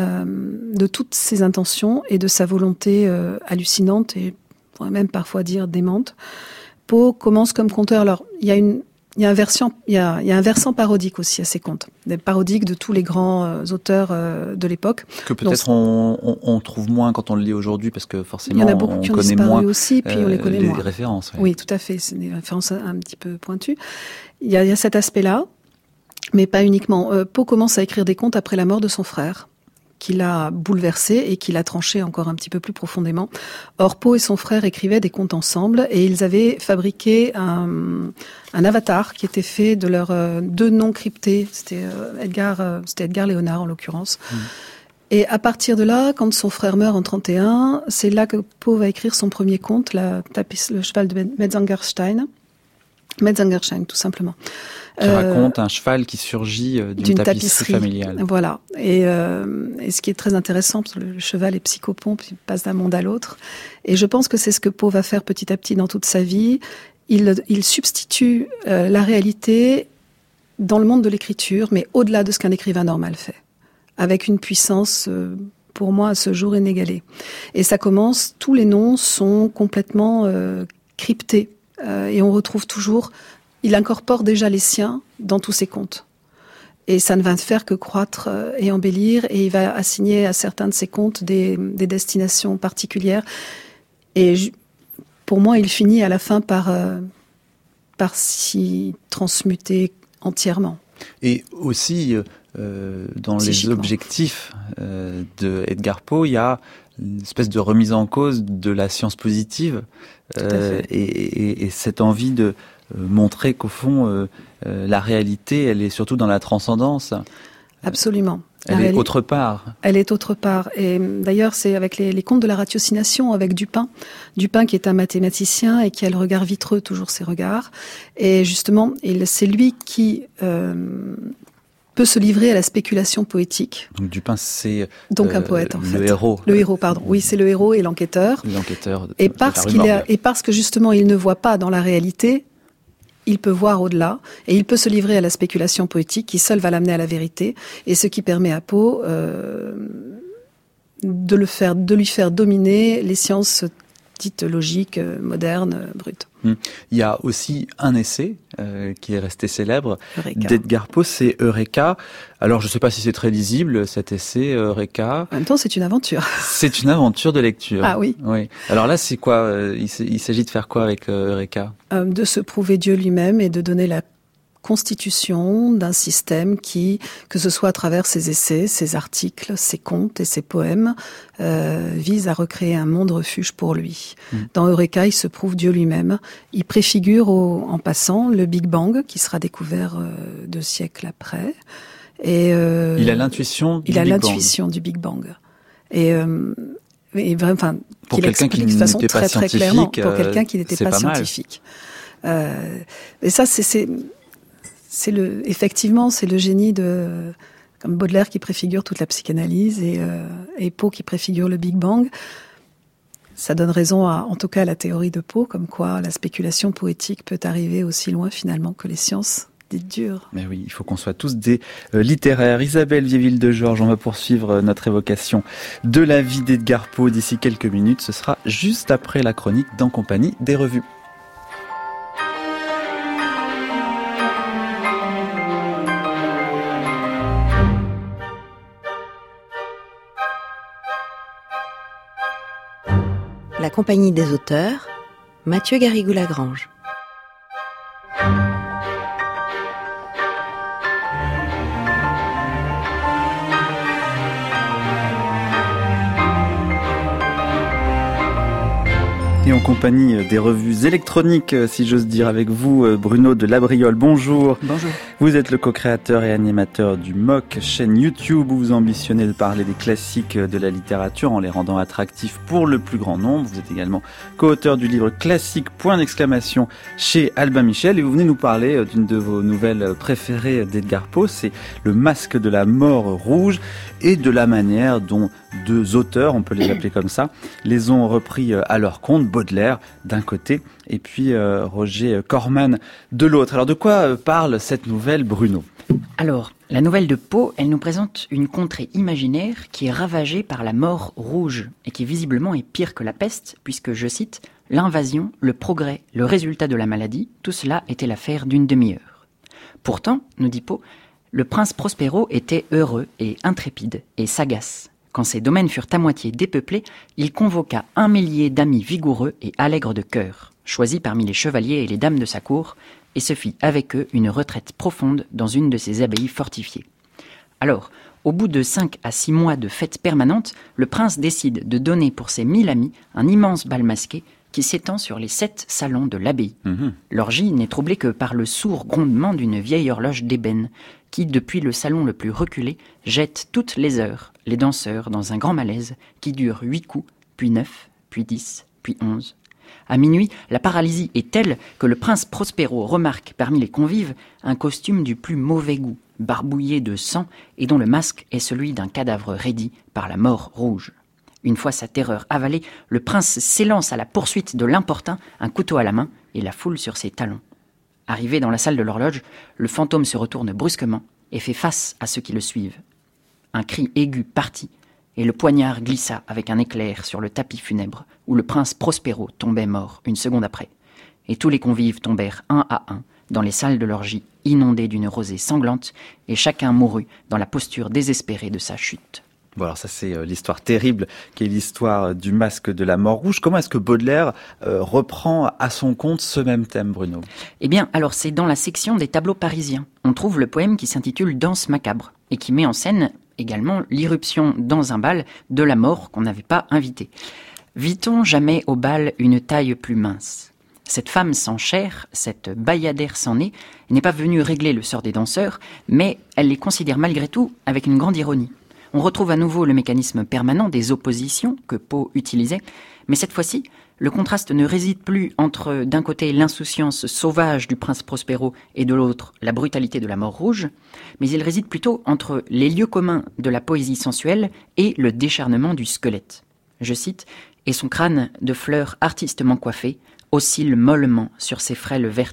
de toutes ses intentions et de sa volonté hallucinante, et on pourrait même parfois dire démente. Poe commence comme conteur. Alors, il y a un versant parodique aussi à ses contes, des parodiques de tous les grands auteurs de l'époque. Que peut-être on trouve moins quand on le lit aujourd'hui, parce que forcément il y en a beaucoup qui ont disparu aussi, puis on les connaît moins. Les références. Oui, tout à fait, c'est des références un petit peu pointues. Il y a cet aspect-là, mais pas uniquement. Poe commence à écrire des contes après la mort de son frère, qui l'a bouleversé et qui l'a tranché encore un petit peu plus profondément. Or, Poe et son frère écrivaient des contes ensemble, et ils avaient fabriqué un avatar qui était fait de leurs deux noms cryptés. C'était Edgar Léonard en l'occurrence. Et à partir de là, quand son frère meurt en 1931, c'est là que Poe va écrire son premier conte, le cheval de Metzengerstein, tout simplement. Qui raconte un cheval qui surgit d'une tapisserie familiale. Voilà. Et ce qui est très intéressant, parce que le cheval est psychopompe, il passe d'un monde à l'autre. Et je pense que c'est ce que Poe va faire petit à petit dans toute sa vie. Il substitue la réalité dans le monde de l'écriture, mais au-delà de ce qu'un écrivain normal fait, avec une puissance, pour moi, à ce jour inégalée. Et ça commence, tous les noms sont complètement cryptés. Et on retrouve toujours, il incorpore déjà les siens dans tous ses contes. Et ça ne va faire que croître et embellir, et il va assigner à certains de ses contes des destinations particulières. Et pour moi, il finit à la fin par s'y transmuter entièrement. Et aussi, dans les objectifs de Edgar Poe, il y a une espèce de remise en cause de la science positive, et cette envie de montrer qu'au fond, la réalité, elle est surtout dans la transcendance. Absolument. Elle est autre part. Elle est autre part. Et d'ailleurs, c'est avec les contes de la ratiocination, avec Dupin. Dupin qui est un mathématicien et qui a le regard vitreux, toujours ses regards. Et justement, c'est lui qui peut se livrer à la spéculation poétique. Donc Dupin, c'est donc un poète, en fait. Le héros. Le héros, pardon. Oui, c'est le héros et l'enquêteur. L'enquêteur. Et parce que justement, il ne voit pas dans la réalité il peut voir au-delà et il peut se livrer à la spéculation poétique qui seule va l'amener à la vérité, et ce qui permet à Poe de lui faire dominer les sciences dites logiques, modernes, brutes. Il y a aussi un essai qui est resté célèbre Eureka. d'Edgar Poe, c'est Eureka. Alors je ne sais pas si c'est très lisible cet essai Eureka. En même temps, c'est une aventure. C'est une aventure de lecture. Ah oui. Alors là, c'est quoi il s'agit de faire quoi avec Eureka? De se prouver Dieu lui-même et de donner la constitution d'un système qui, que ce soit à travers ses essais, ses articles, ses contes et ses poèmes, vise à recréer un monde refuge pour lui. Dans Eureka, il se prouve Dieu lui-même. Il préfigure en passant le Big Bang qui sera découvert 2 siècles après. Et il a l'intuition du Big Bang. Et vraiment, pour quelqu'un qui de façon n'était pas très clairement, pour quelqu'un qui n'était pas scientifique. Et ça, effectivement, c'est le génie comme Baudelaire qui préfigure toute la psychanalyse et Poe qui préfigure le Big Bang. Ça donne raison en tout cas à la théorie de Poe, comme quoi la spéculation poétique peut arriver aussi loin finalement que les sciences dites dures. Mais oui, il faut qu'on soit tous des littéraires. Isabelle Viéville-de-Georges, on va poursuivre notre évocation de la vie d'Edgar Poe d'ici quelques minutes. Ce sera juste après la chronique d'En compagnie des revues. La compagnie des auteurs, Mathieu Garrigou-Lagrange. Et en compagnie des revues électroniques, si j'ose dire, avec vous, Bruno de Labriole. Bonjour. Bonjour. Vous êtes le co-créateur et animateur du MOC, chaîne YouTube où vous ambitionnez de parler des classiques de la littérature en les rendant attractifs pour le plus grand nombre. Vous êtes également co-auteur du livre Classique, chez Albin Michel, et vous venez nous parler d'une de vos nouvelles préférées d'Edgar Poe, c'est Le Masque de la Mort Rouge, et de la manière dont 2 auteurs, on peut les appeler comme ça, les ont repris à leur compte, Baudelaire d'un côté et puis Roger Corman de l'autre. Alors de quoi parle cette nouvelle, Bruno ? Alors, la nouvelle de Poe, elle nous présente une contrée imaginaire qui est ravagée par la mort rouge et qui visiblement est pire que la peste puisque, je cite, « l'invasion, le progrès, le résultat de la maladie, tout cela était l'affaire d'une demi-heure ». Pourtant, nous dit Poe, le prince Prospero était heureux et intrépide et sagace. Quand ses domaines furent à moitié dépeuplés, il convoqua 1 millier d'amis vigoureux et allègres de cœur, choisis parmi les chevaliers et les dames de sa cour, et se fit avec eux une retraite profonde dans une de ses abbayes fortifiées. Alors, au bout de 5 à 6 mois de fêtes permanentes, le prince décide de donner pour ses 1000 amis un immense bal masqué qui s'étend sur les 7 salons de l'abbaye. L'orgie n'est troublée que par le sourd grondement d'une vieille horloge d'ébène qui, depuis le salon le plus reculé, jette toutes les heures les danseurs dans un grand malaise qui dure 8 coups, puis 9, puis 10, puis 11. À minuit, la paralysie est telle que le prince Prospero remarque parmi les convives un costume du plus mauvais goût, barbouillé de sang et dont le masque est celui d'un cadavre raidi par la mort rouge. Une fois sa terreur avalée, le prince s'élance à la poursuite de l'importun, un couteau à la main, et la foule sur ses talons. Arrivé dans la salle de l'horloge, le fantôme se retourne brusquement et fait face à ceux qui le suivent. Un cri aigu partit, et le poignard glissa avec un éclair sur le tapis funèbre où le prince Prospero tombait mort une seconde après. Et tous les convives tombèrent un à un dans les salles de l'orgie inondées d'une rosée sanglante, et chacun mourut dans la posture désespérée de sa chute. Bon, alors ça c'est l'histoire terrible qui est l'histoire du masque de la mort rouge. Comment est-ce que Baudelaire reprend à son compte ce même thème, Bruno ? Eh bien, alors c'est dans la section des tableaux parisiens. On trouve le poème qui s'intitule « Danse macabre » et qui met en scène également l'irruption dans un bal de la mort qu'on n'avait pas invitée. Vit-on jamais au bal une taille plus mince ? Cette femme sans chair, cette bayadère sans nez, n'est pas venue régler le sort des danseurs, mais elle les considère malgré tout avec une grande ironie. On retrouve à nouveau le mécanisme permanent des oppositions que Poe utilisait, mais cette fois-ci, le contraste ne réside plus entre, d'un côté, l'insouciance sauvage du prince Prospero et de l'autre, la brutalité de la mort rouge, mais il réside plutôt entre les lieux communs de la poésie sensuelle et le décharnement du squelette. Je cite, « Et son crâne de fleurs artistement coiffé oscille mollement sur ses frêles vertèbres. »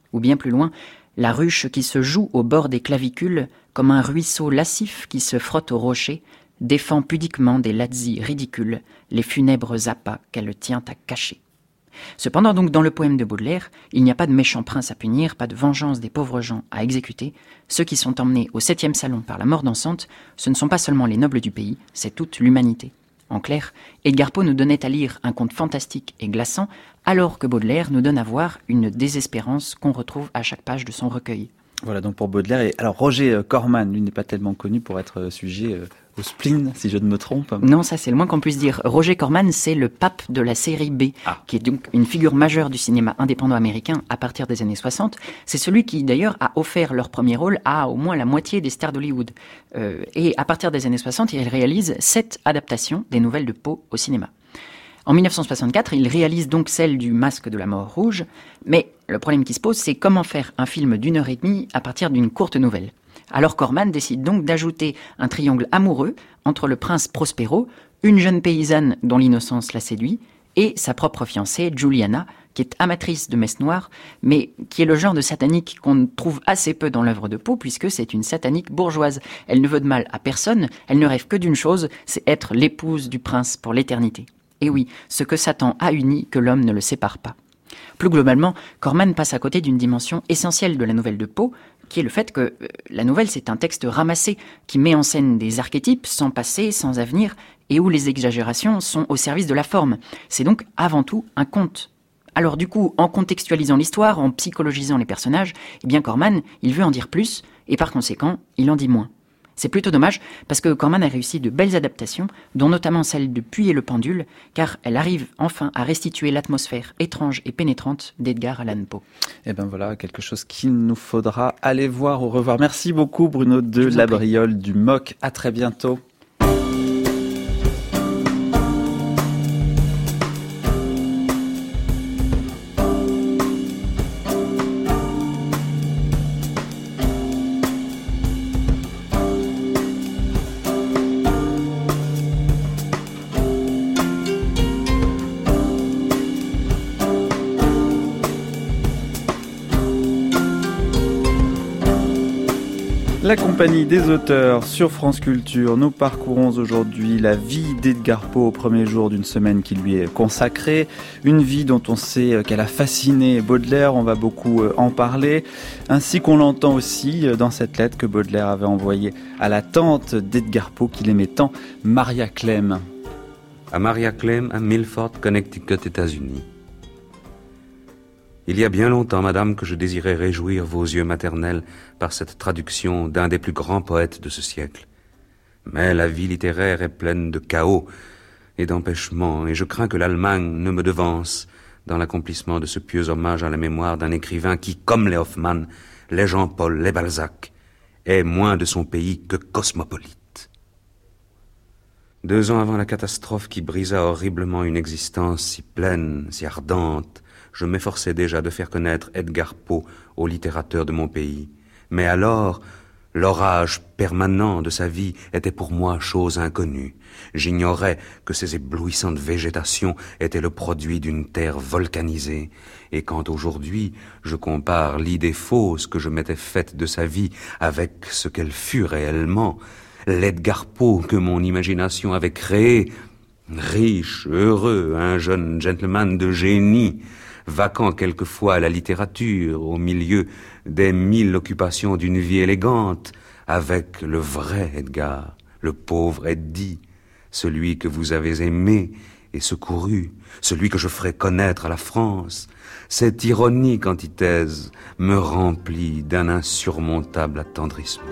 ou bien plus loin, la ruche qui se joue au bord des clavicules comme un ruisseau lascif qui se frotte aux rochers, défend pudiquement des lazzi ridicules les funèbres appâts qu'elle tient à cacher. Cependant donc dans le poème de Baudelaire, il n'y a pas de méchant prince à punir, pas de vengeance des pauvres gens à exécuter. Ceux qui sont emmenés au 7e salon par la mort dansante, ce ne sont pas seulement les nobles du pays, c'est toute l'humanité. En clair, Edgar Poe nous donnait à lire un conte fantastique et glaçant, alors que Baudelaire nous donne à voir une désespérance qu'on retrouve à chaque page de son recueil. Voilà donc pour Baudelaire. Et alors Roger Corman, lui n'est pas tellement connu pour être sujet au spleen, si je ne me trompe. Non, ça c'est le moins qu'on puisse dire. Roger Corman, c'est le pape de la série B, qui est donc une figure majeure du cinéma indépendant américain à partir des années 60. C'est celui qui d'ailleurs a offert leur premier rôle à au moins la moitié des stars d'Hollywood. Et à partir des années 60, il réalise 7 adaptations des nouvelles de Poe au cinéma. En 1964, il réalise donc celle du Masque de la Mort Rouge, mais le problème qui se pose, c'est comment faire un film d'1h30 à partir d'une courte nouvelle. Alors Corman décide donc d'ajouter un triangle amoureux entre le prince Prospero, une jeune paysanne dont l'innocence la séduit, et sa propre fiancée, Juliana, qui est amatrice de messe noire, mais qui est le genre de satanique qu'on trouve assez peu dans l'œuvre de Poe, puisque c'est une satanique bourgeoise. Elle ne veut de mal à personne, elle ne rêve que d'une chose, c'est être l'épouse du prince pour l'éternité. Et oui, ce que Satan a uni, que l'homme ne le sépare pas. Plus globalement, Corman passe à côté d'une dimension essentielle de la nouvelle de Poe, qui est le fait que la nouvelle, c'est un texte ramassé, qui met en scène des archétypes sans passé, sans avenir, et où les exagérations sont au service de la forme. C'est donc avant tout un conte. Alors du coup, en contextualisant l'histoire, en psychologisant les personnages, eh bien Corman, il veut en dire plus, et par conséquent, il en dit moins. C'est plutôt dommage, parce que Corman a réussi de belles adaptations, dont notamment celle de Puy et le pendule, car elle arrive enfin à restituer l'atmosphère étrange et pénétrante d'Edgar Allan Poe. Et ben voilà, quelque chose qu'il nous faudra aller voir ou revoir. Merci beaucoup Bruno de La Briole du MOC. À très bientôt. La compagnie des auteurs sur France Culture, nous parcourons aujourd'hui la vie d'Edgar Poe au premier jour d'une semaine qui lui est consacrée. Une vie dont on sait qu'elle a fasciné Baudelaire, on va beaucoup en parler, ainsi qu'on l'entend aussi dans cette lettre que Baudelaire avait envoyée à la tante d'Edgar Poe qu'il aimait tant, Maria Clem. À Maria Clem, à Milford, Connecticut, États-Unis. Il y a bien longtemps, madame, que je désirais réjouir vos yeux maternels par cette traduction d'un des plus grands poètes de ce siècle. Mais la vie littéraire est pleine de chaos et d'empêchements, et je crains que l'Allemagne ne me devance dans l'accomplissement de ce pieux hommage à la mémoire d'un écrivain qui, comme les Hoffmann, les Jean-Paul, les Balzac, est moins de son pays que cosmopolite. 2 ans avant la catastrophe qui brisa horriblement une existence si pleine, si ardente, je m'efforçais déjà de faire connaître Edgar Poe aux littérateurs de mon pays. Mais alors, l'orage permanent de sa vie était pour moi chose inconnue. J'ignorais que ces éblouissantes végétations étaient le produit d'une terre volcanisée. Et quand aujourd'hui, je compare l'idée fausse que je m'étais faite de sa vie avec ce qu'elle fut réellement, l'Edgar Poe que mon imagination avait créé, riche, heureux, un jeune gentleman de génie, vacant quelquefois à la littérature, au milieu des 1000 occupations d'une vie élégante, avec le vrai Edgar, le pauvre Eddie, celui que vous avez aimé et secouru, celui que je ferai connaître à la France. Cette ironique antithèse me remplit d'un insurmontable attendrissement.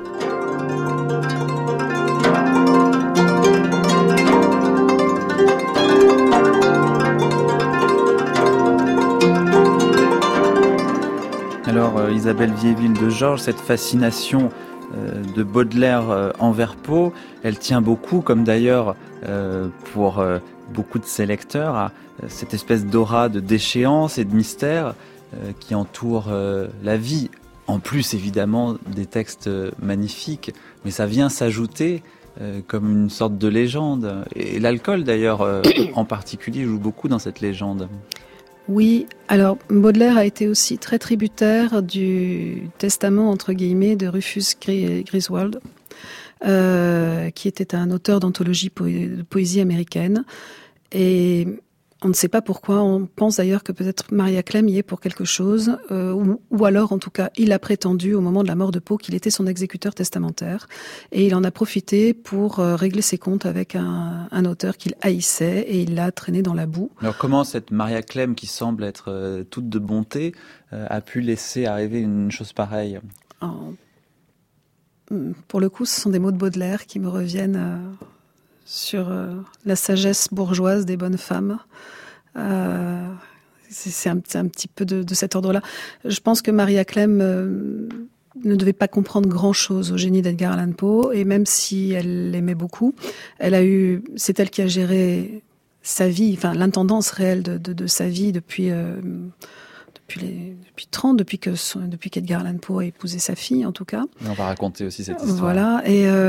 Alors Isabelle Viéville de Georges, cette fascination de Baudelaire envers Poe, elle tient beaucoup, comme d'ailleurs pour beaucoup de ses lecteurs, à cette espèce d'aura de déchéance et de mystère qui entoure la vie. En plus évidemment des textes magnifiques, mais ça vient s'ajouter comme une sorte de légende. Et l'alcool d'ailleurs en particulier joue beaucoup dans cette légende. Oui, alors Baudelaire a été aussi très tributaire du testament, entre guillemets, de Rufus Griswold, qui était un auteur d'anthologie de poésie américaine. Et on ne sait pas pourquoi, on pense d'ailleurs que peut-être Maria Clem y est pour quelque chose, ou alors en tout cas il a prétendu au moment de la mort de Poe qu'il était son exécuteur testamentaire, et il en a profité pour régler ses comptes avec un auteur qu'il haïssait, et il l'a traîné dans la boue. Alors comment cette Maria Clem, qui semble être toute de bonté, a pu laisser arriver une chose pareille ? Pour le coup, ce sont des mots de Baudelaire qui me reviennent sur la sagesse bourgeoise des bonnes femmes. C'est un petit peu de cet ordre-là. Je pense que Maria Clem ne devait pas comprendre grand-chose au génie d'Edgar Allan Poe, et même si elle l'aimait beaucoup, c'est elle qui a géré sa vie, enfin l'intendance réelle de sa vie depuis qu'Edgar Allan Poe a épousé sa fille, en tout cas. Et on va raconter aussi cette histoire. Voilà,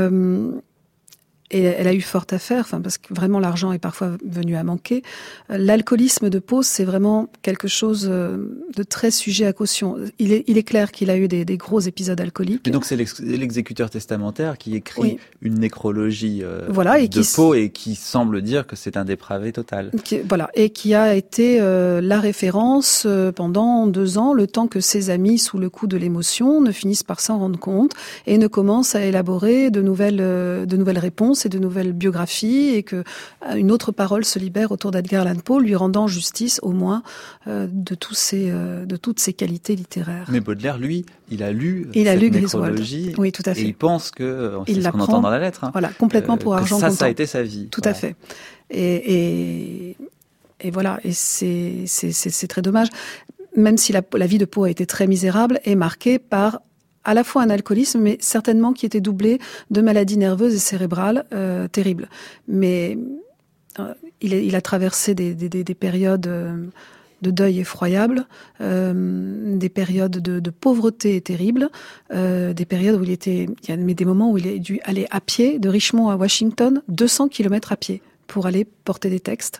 et elle a eu fort à faire, parce que vraiment l'argent est parfois venu à manquer. L'alcoolisme de Poe, c'est vraiment quelque chose de très sujet à caution. Il est clair qu'il a eu des gros épisodes alcooliques. Et donc c'est l'exécuteur testamentaire qui écrit une nécrologie de Poe et qui semble dire que c'est un dépravé total. Et qui a été la référence pendant 2 ans, le temps que ses amis, sous le coup de l'émotion, ne finissent par s'en rendre compte et ne commencent à élaborer de nouvelles réponses et de nouvelles biographies, et que une autre parole se libère autour d'Edgar Allan Poe, lui rendant justice au moins de toutes ses qualités littéraires. Mais Baudelaire, lui, il a lu nécrologie. Oui, tout à fait. Et il pense que c'est ce qu'on entend dans la lettre. Voilà, complètement pour argent comptant. Ça a été sa vie. Tout à fait. Et voilà, et c'est très dommage. Même si la vie de Poe a été très misérable, est marquée par à la fois un alcoolisme, mais certainement qui était doublé de maladies nerveuses et cérébrales terribles. Mais il a traversé des périodes de deuil effroyables, des périodes de pauvreté terribles, des périodes où il y a des moments où il a dû aller à pied de Richmond à Washington, 200 kilomètres à pied, pour aller porter des textes.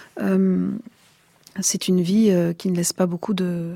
C'est une vie qui ne laisse pas beaucoup de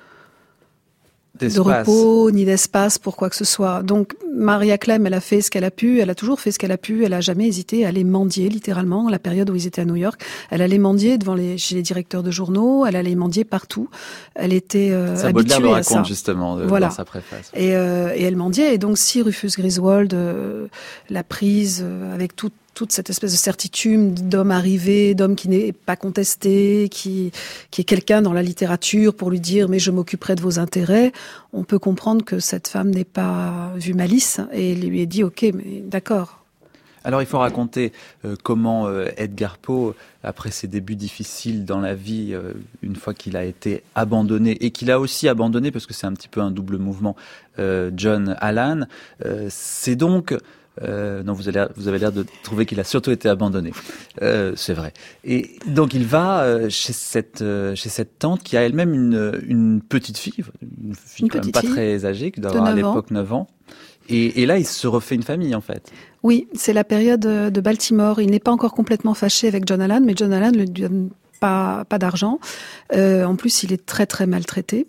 repos, ni d'espace pour quoi que ce soit. Donc, Maria Clem, elle a fait ce qu'elle a pu, elle a toujours fait ce qu'elle a pu, elle a jamais hésité à aller mendier, littéralement, la période où ils étaient à New York. Elle allait mendier chez les directeurs de journaux, elle allait mendier partout. Elle était habituée Baudelaire le à raconte ça. Justement dans sa préface. Et elle mendiait, et donc si Rufus Griswold l'a prise avec toute cette espèce de certitude d'homme arrivé, d'homme qui n'est pas contesté, qui est quelqu'un dans la littérature pour lui dire « mais je m'occuperai de vos intérêts », on peut comprendre que cette femme n'ait pas vu malice et lui ait dit « ok, mais d'accord ». Alors il faut raconter comment Edgar Poe, après ses débuts difficiles dans la vie, une fois qu'il a été abandonné, et qu'il a aussi abandonné, parce que c'est un petit peu un double mouvement, John Allan, c'est donc... non, vous avez l'air de trouver qu'il a surtout été abandonné. C'est vrai. Et donc il va chez cette tante qui a elle-même une petite fille quand même pas très âgée, qui doit avoir à l'époque 9 ans. Et là, il se refait une famille, en fait. Oui, c'est la période de Baltimore. Il n'est pas encore complètement fâché avec John Allan, mais John Allan ne lui donne pas d'argent. En plus, il est très, très maltraité.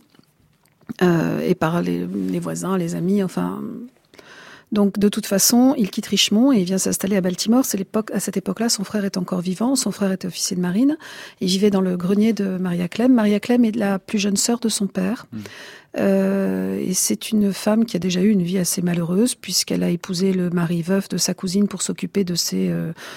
Et par les voisins, les amis, enfin... Donc, de toute façon, il quitte Richmond et il vient s'installer à Baltimore. À cette époque-là, son frère est encore vivant. Son frère était officier de marine. Il vivait dans le grenier de Maria Clem. Maria Clem est la plus jeune sœur de son père. Et c'est une femme qui a déjà eu une vie assez malheureuse, puisqu'elle a épousé le mari veuf de sa cousine pour s'occuper de ses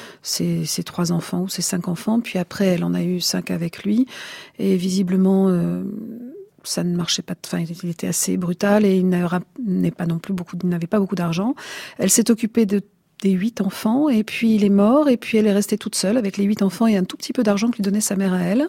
3 enfants ou ses 5 enfants. Puis après, elle en a eu 5 avec lui. Et visiblement... ça ne marchait pas. Enfin, il était assez brutal et il n'avait pas beaucoup d'argent. Elle s'est occupée des 8 enfants et puis il est mort et puis elle est restée toute seule avec les 8 enfants et un tout petit peu d'argent que lui donnait sa mère à elle.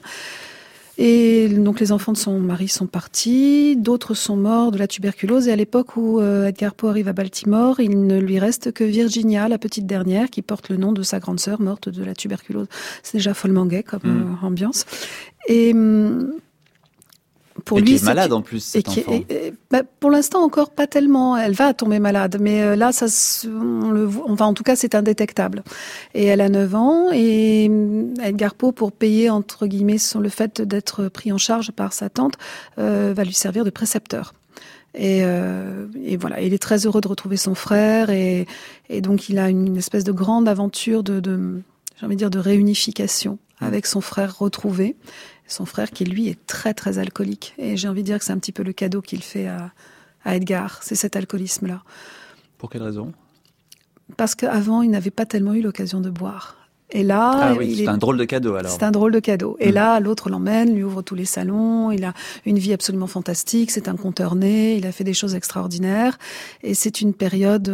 Et donc les enfants de son mari sont partis, d'autres sont morts de la tuberculose, et à l'époque où Edgar Poe arrive à Baltimore, il ne lui reste que Virginia, la petite dernière, qui porte le nom de sa grande sœur morte de la tuberculose. C'est déjà follement gay comme ambiance. Et pour et lui, qui est malade en plus, cet enfant. Pour l'instant encore pas tellement. Elle va tomber malade, mais là, on le voit. Enfin, en tout cas, c'est indétectable. Et elle a 9 ans, et Edgar Poe, pour payer entre guillemets le fait d'être pris en charge par sa tante, va lui servir de précepteur. Et voilà, il est très heureux de retrouver son frère, et donc il a une espèce de grande aventure j'ai envie de dire, de réunification avec son frère retrouvé. Son frère qui, lui, est très, très alcoolique. Et j'ai envie de dire que c'est un petit peu le cadeau qu'il fait à Edgar. C'est cet alcoolisme-là. Pour quelle raison ? Parce qu'avant, il n'avait pas tellement eu l'occasion de boire. Et là, c'est un drôle de cadeau, alors. C'est un drôle de cadeau. Et là, l'autre l'emmène, lui ouvre tous les salons. Il a une vie absolument fantastique. C'est un conteur né. Il a fait des choses extraordinaires. Et c'est une période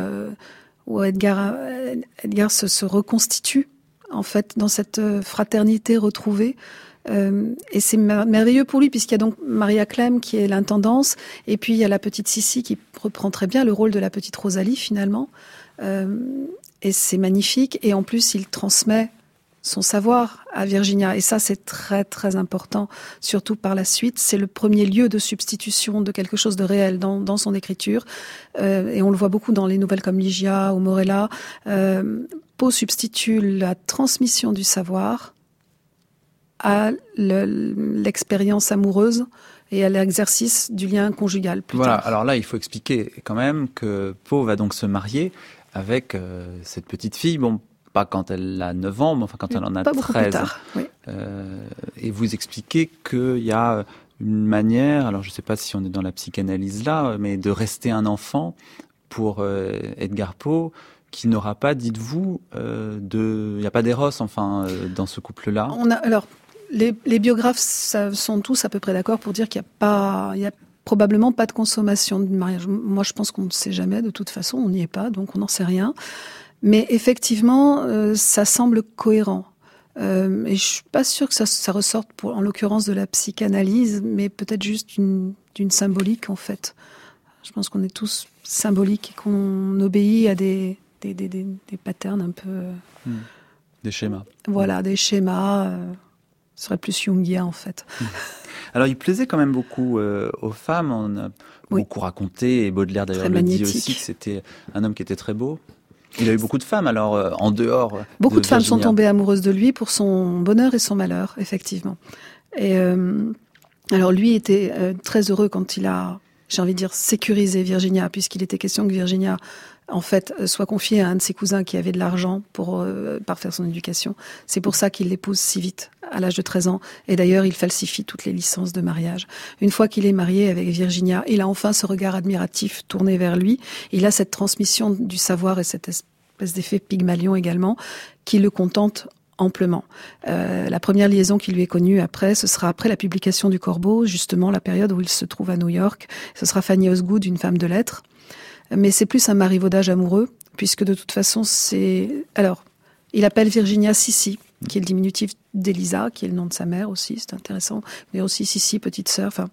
où Edgar se reconstitue, en fait, dans cette fraternité retrouvée. Et c'est merveilleux pour lui, puisqu'il y a donc Maria Clem qui est l'intendance, et puis il y a la petite Sissi qui reprend très bien le rôle de la petite Rosalie finalement, et c'est magnifique. Et en plus il transmet son savoir à Virginia, et ça c'est très très important, surtout par la suite. C'est le premier lieu de substitution de quelque chose de réel dans son écriture, et on le voit beaucoup dans les nouvelles comme Ligia ou Morella. Poe substitue la transmission du savoir à l'expérience amoureuse et à l'exercice du lien conjugal plus tard. Alors là, il faut expliquer quand même que Poe va donc se marier avec cette petite fille, bon, pas quand elle a 9 ans, mais enfin quand elle en a 13. Beaucoup plus tard, oui. Et vous expliquez qu'il y a une manière, alors je ne sais pas si on est dans la psychanalyse là, mais de rester un enfant pour Edgar Poe, qui n'aura pas, dites-vous, il n'y a pas d'éros, enfin, dans ce couple-là. Les biographes sont tous à peu près d'accord pour dire qu'il y a probablement pas de consommation de mariage. Moi, je pense qu'on ne sait jamais, de toute façon, on n'y est pas, donc on n'en sait rien. Mais effectivement, ça semble cohérent. Et je suis pas sûre que ça ressorte, en l'occurrence, de la psychanalyse, mais peut-être juste d'une symbolique, en fait. Je pense qu'on est tous symboliques et qu'on obéit à des patterns un peu... Des schémas. Voilà, des schémas... Ce serait plus jungien, en fait. Alors, il plaisait quand même beaucoup aux femmes. On a beaucoup raconté, et Baudelaire d'ailleurs le dit aussi, que c'était un homme qui était très beau. Il a eu beaucoup de femmes, alors, en dehors beaucoup de femmes Virginia. sont tombées amoureuses de lui pour son bonheur et son malheur, effectivement. Et alors, lui était très heureux quand il a, j'ai envie de dire, sécurisé Virginia, puisqu'il était question que Virginia... en fait, soit confiée à un de ses cousins qui avait de l'argent pour parfaire son éducation. C'est pour ça qu'il l'épouse si vite, à l'âge de 13 ans. Et d'ailleurs, il falsifie toutes les licences de mariage. Une fois qu'il est marié avec Virginia, il a enfin ce regard admiratif tourné vers lui. Il a cette transmission du savoir et cette espèce d'effet Pygmalion également, qui le contente amplement. La première liaison qui lui est connue après, ce sera après la publication du Corbeau, justement la période où il se trouve à New York. Ce sera Fanny Osgood, une femme de lettres. Mais c'est plus un marivaudage amoureux, puisque de toute façon, alors, il appelle Virginia Sissi, qui est le diminutif d'Elisa, qui est le nom de sa mère aussi, c'est intéressant, mais aussi Sissi, petite sœur, enfin...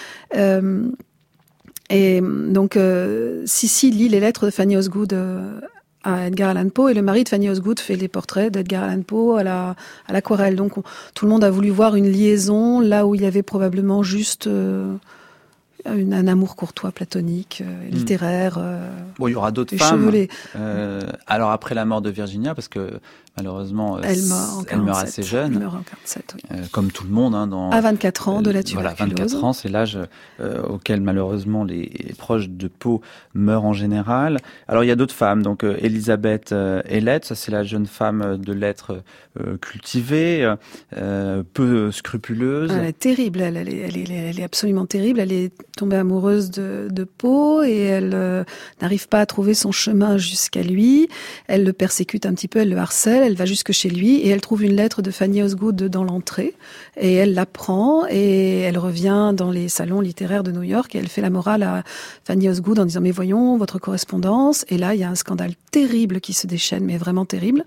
et donc, Sissi lit les lettres de Fanny Osgood à Edgar Allan Poe, et le mari de Fanny Osgood fait les portraits d'Edgar Allan Poe à l'aquarelle. Donc, tout le monde a voulu voir une liaison, là où il y avait probablement juste... un amour courtois, platonique, littéraire. Bon, il y aura d'autres femmes. Alors après la mort de Virginia, parce que malheureusement, elle meurt assez jeune. Elle meurt en 47, oui. Comme tout le monde. À 24 ans de la tuberculose. Voilà, 24 ans, c'est l'âge auquel malheureusement les proches de Poe meurent en général. Alors il y a d'autres femmes, donc Elisabeth Ellet, ça c'est la jeune femme de lettres cultivée, peu scrupuleuse. Elle est terrible, elle est absolument terrible. Elle est tombée amoureuse de Poe et elle n'arrive pas à trouver son chemin jusqu'à lui. Elle le persécute un petit peu, elle le harcèle, elle va jusque chez lui et elle trouve une lettre de Fanny Osgood dans l'entrée et elle la prend et elle revient dans les salons littéraires de New York et elle fait la morale à Fanny Osgood en disant « Mais voyons, votre correspondance ». Et là, il y a un scandale terrible qui se déchaîne, mais vraiment terrible.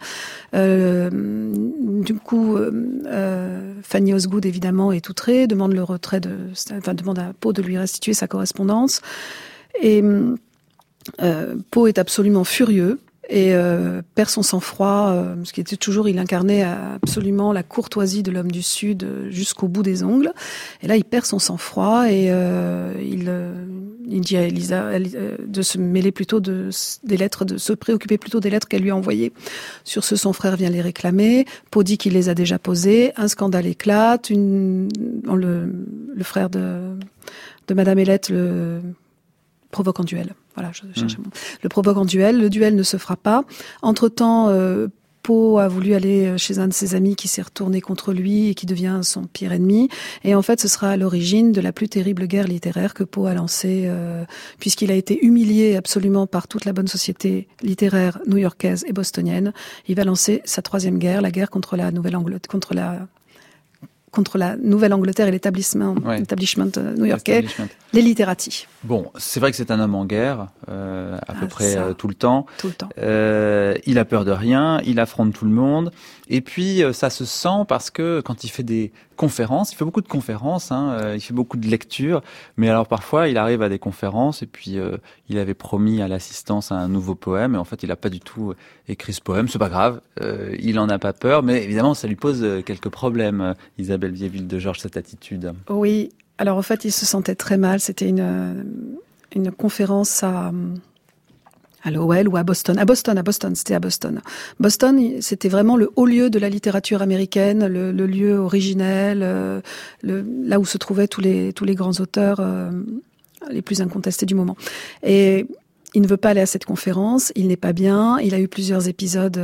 Du coup, Fanny Osgood, évidemment, est outrée, demande le retrait demande à Poe de lui restituer sa correspondance. Et Poe est absolument furieux. et perd son sang-froid, parce qu'il était toujours, il incarnait absolument la courtoisie de l'homme du Sud jusqu'au bout des ongles. Et là, il perd son sang-froid et il dit à Elisa de se mêler plutôt des lettres, de se préoccuper plutôt des lettres qu'elle lui a envoyées. Sur ce, son frère vient les réclamer. Poe dit qu'il les a déjà posées. Un scandale éclate. Le frère de Madame Elette le provoque en duel. Voilà, je cherchais le provoque en duel. Le duel ne se fera pas. Entre-temps, Poe a voulu aller chez un de ses amis qui s'est retourné contre lui et qui devient son pire ennemi. Et en fait, ce sera à l'origine de la plus terrible guerre littéraire que Poe a lancée, puisqu'il a été humilié absolument par toute la bonne société littéraire new-yorkaise et bostonienne. Il va lancer sa troisième guerre, la guerre contre la Nouvelle-Angleterre, contre la Nouvelle-Angleterre et l'établissement new-yorkais, les literati. Bon, c'est vrai que c'est un homme en guerre, à peu près tout le temps. Tout le temps. Il a peur de rien, il affronte tout le monde. Et puis, ça se sent parce que quand il fait des conférences, il fait beaucoup de conférences, il fait beaucoup de lectures. Mais alors parfois, il arrive à des conférences et puis il avait promis à l'assistance un nouveau poème. Et en fait, il n'a pas du tout écrit ce poème. C'est pas grave, il en a pas peur. Mais évidemment, ça lui pose quelques problèmes, Isabelle Viéville de Georges, cette attitude. Oui. Alors en fait, il se sentait très mal. C'était une conférence à Lowell ou à Boston. À Boston, c'était à Boston. Boston, c'était vraiment le haut lieu de la littérature américaine, le lieu originel, là où se trouvaient tous les grands auteurs les plus incontestés du moment. Et il ne veut pas aller à cette conférence, il n'est pas bien, il a eu plusieurs épisodes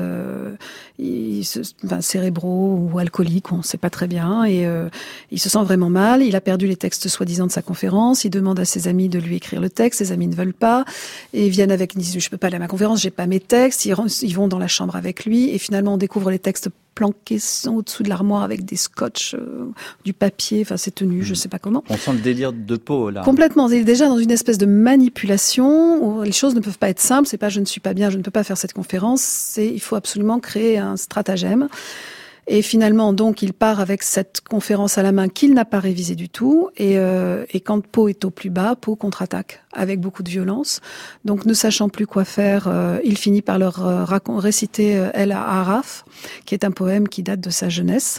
cérébraux ou alcooliques, on ne sait pas très bien, et il se sent vraiment mal, il a perdu les textes soi-disant de sa conférence, il demande à ses amis de lui écrire le texte, ses amis ne veulent pas, et ils viennent ils disent « je peux pas aller à ma conférence, j'ai pas mes textes », ils vont dans la chambre avec lui, et finalement on découvre les textes planqués au-dessous de l'armoire avec des scotch, du papier, enfin c'est tenu, je sais pas comment. On sent le délire de Poe là. Complètement, il est déjà dans une espèce de manipulation où les choses ne peuvent pas être simples, c'est pas je ne suis pas bien, je ne peux pas faire cette conférence, il faut absolument créer un stratagème. Et finalement, donc, il part avec cette conférence à la main qu'il n'a pas révisée du tout. Et quand Poe est au plus bas, Poe contre-attaque avec beaucoup de violence. Donc, ne sachant plus quoi faire, il finit par leur réciter El Araf, qui est un poème qui date de sa jeunesse.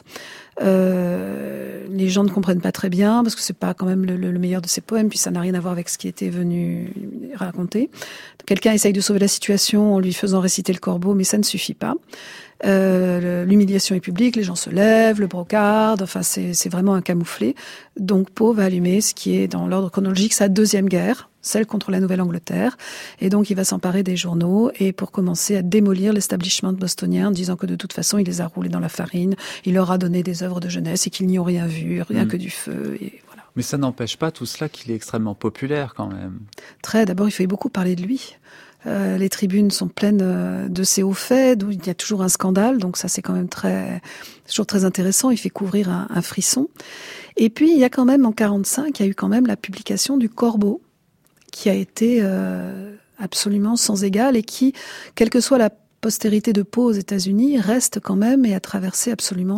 Les gens ne comprennent pas très bien parce que c'est pas quand même le meilleur de ses poèmes, puis ça n'a rien à voir avec ce qui était venu raconter. Quelqu'un essaye de sauver la situation en lui faisant réciter le corbeau, mais ça ne suffit pas. L'humiliation est publique, les gens se lèvent, le brocard, enfin c'est vraiment un camouflet. Donc Poe va allumer ce qui est dans l'ordre chronologique sa deuxième guerre, celle contre la Nouvelle-Angleterre, et donc il va s'emparer des journaux et pour commencer à démolir l'establishment bostonien en disant que de toute façon il les a roulés dans la farine, il leur a donné des œuvres de jeunesse et qu'ils n'y ont rien vu, rien que du feu et voilà. Mais ça n'empêche pas tout cela qu'il est extrêmement populaire quand même. Très, d'abord il fallait beaucoup parler de lui. Les tribunes sont pleines de ses hauts faits, d'où il y a toujours un scandale, donc ça c'est quand même toujours très intéressant, il fait couvrir un frisson. Et puis il y a quand même en 1945, il y a eu quand même la publication du Corbeau, qui a été absolument sans égal et qui, quelle que soit la postérité de Poe aux États-Unis, reste quand même et a traversé absolument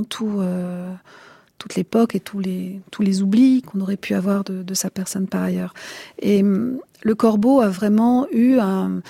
toute l'époque et tous les oublis qu'on aurait pu avoir de sa personne par ailleurs. Et le Corbeau a vraiment eu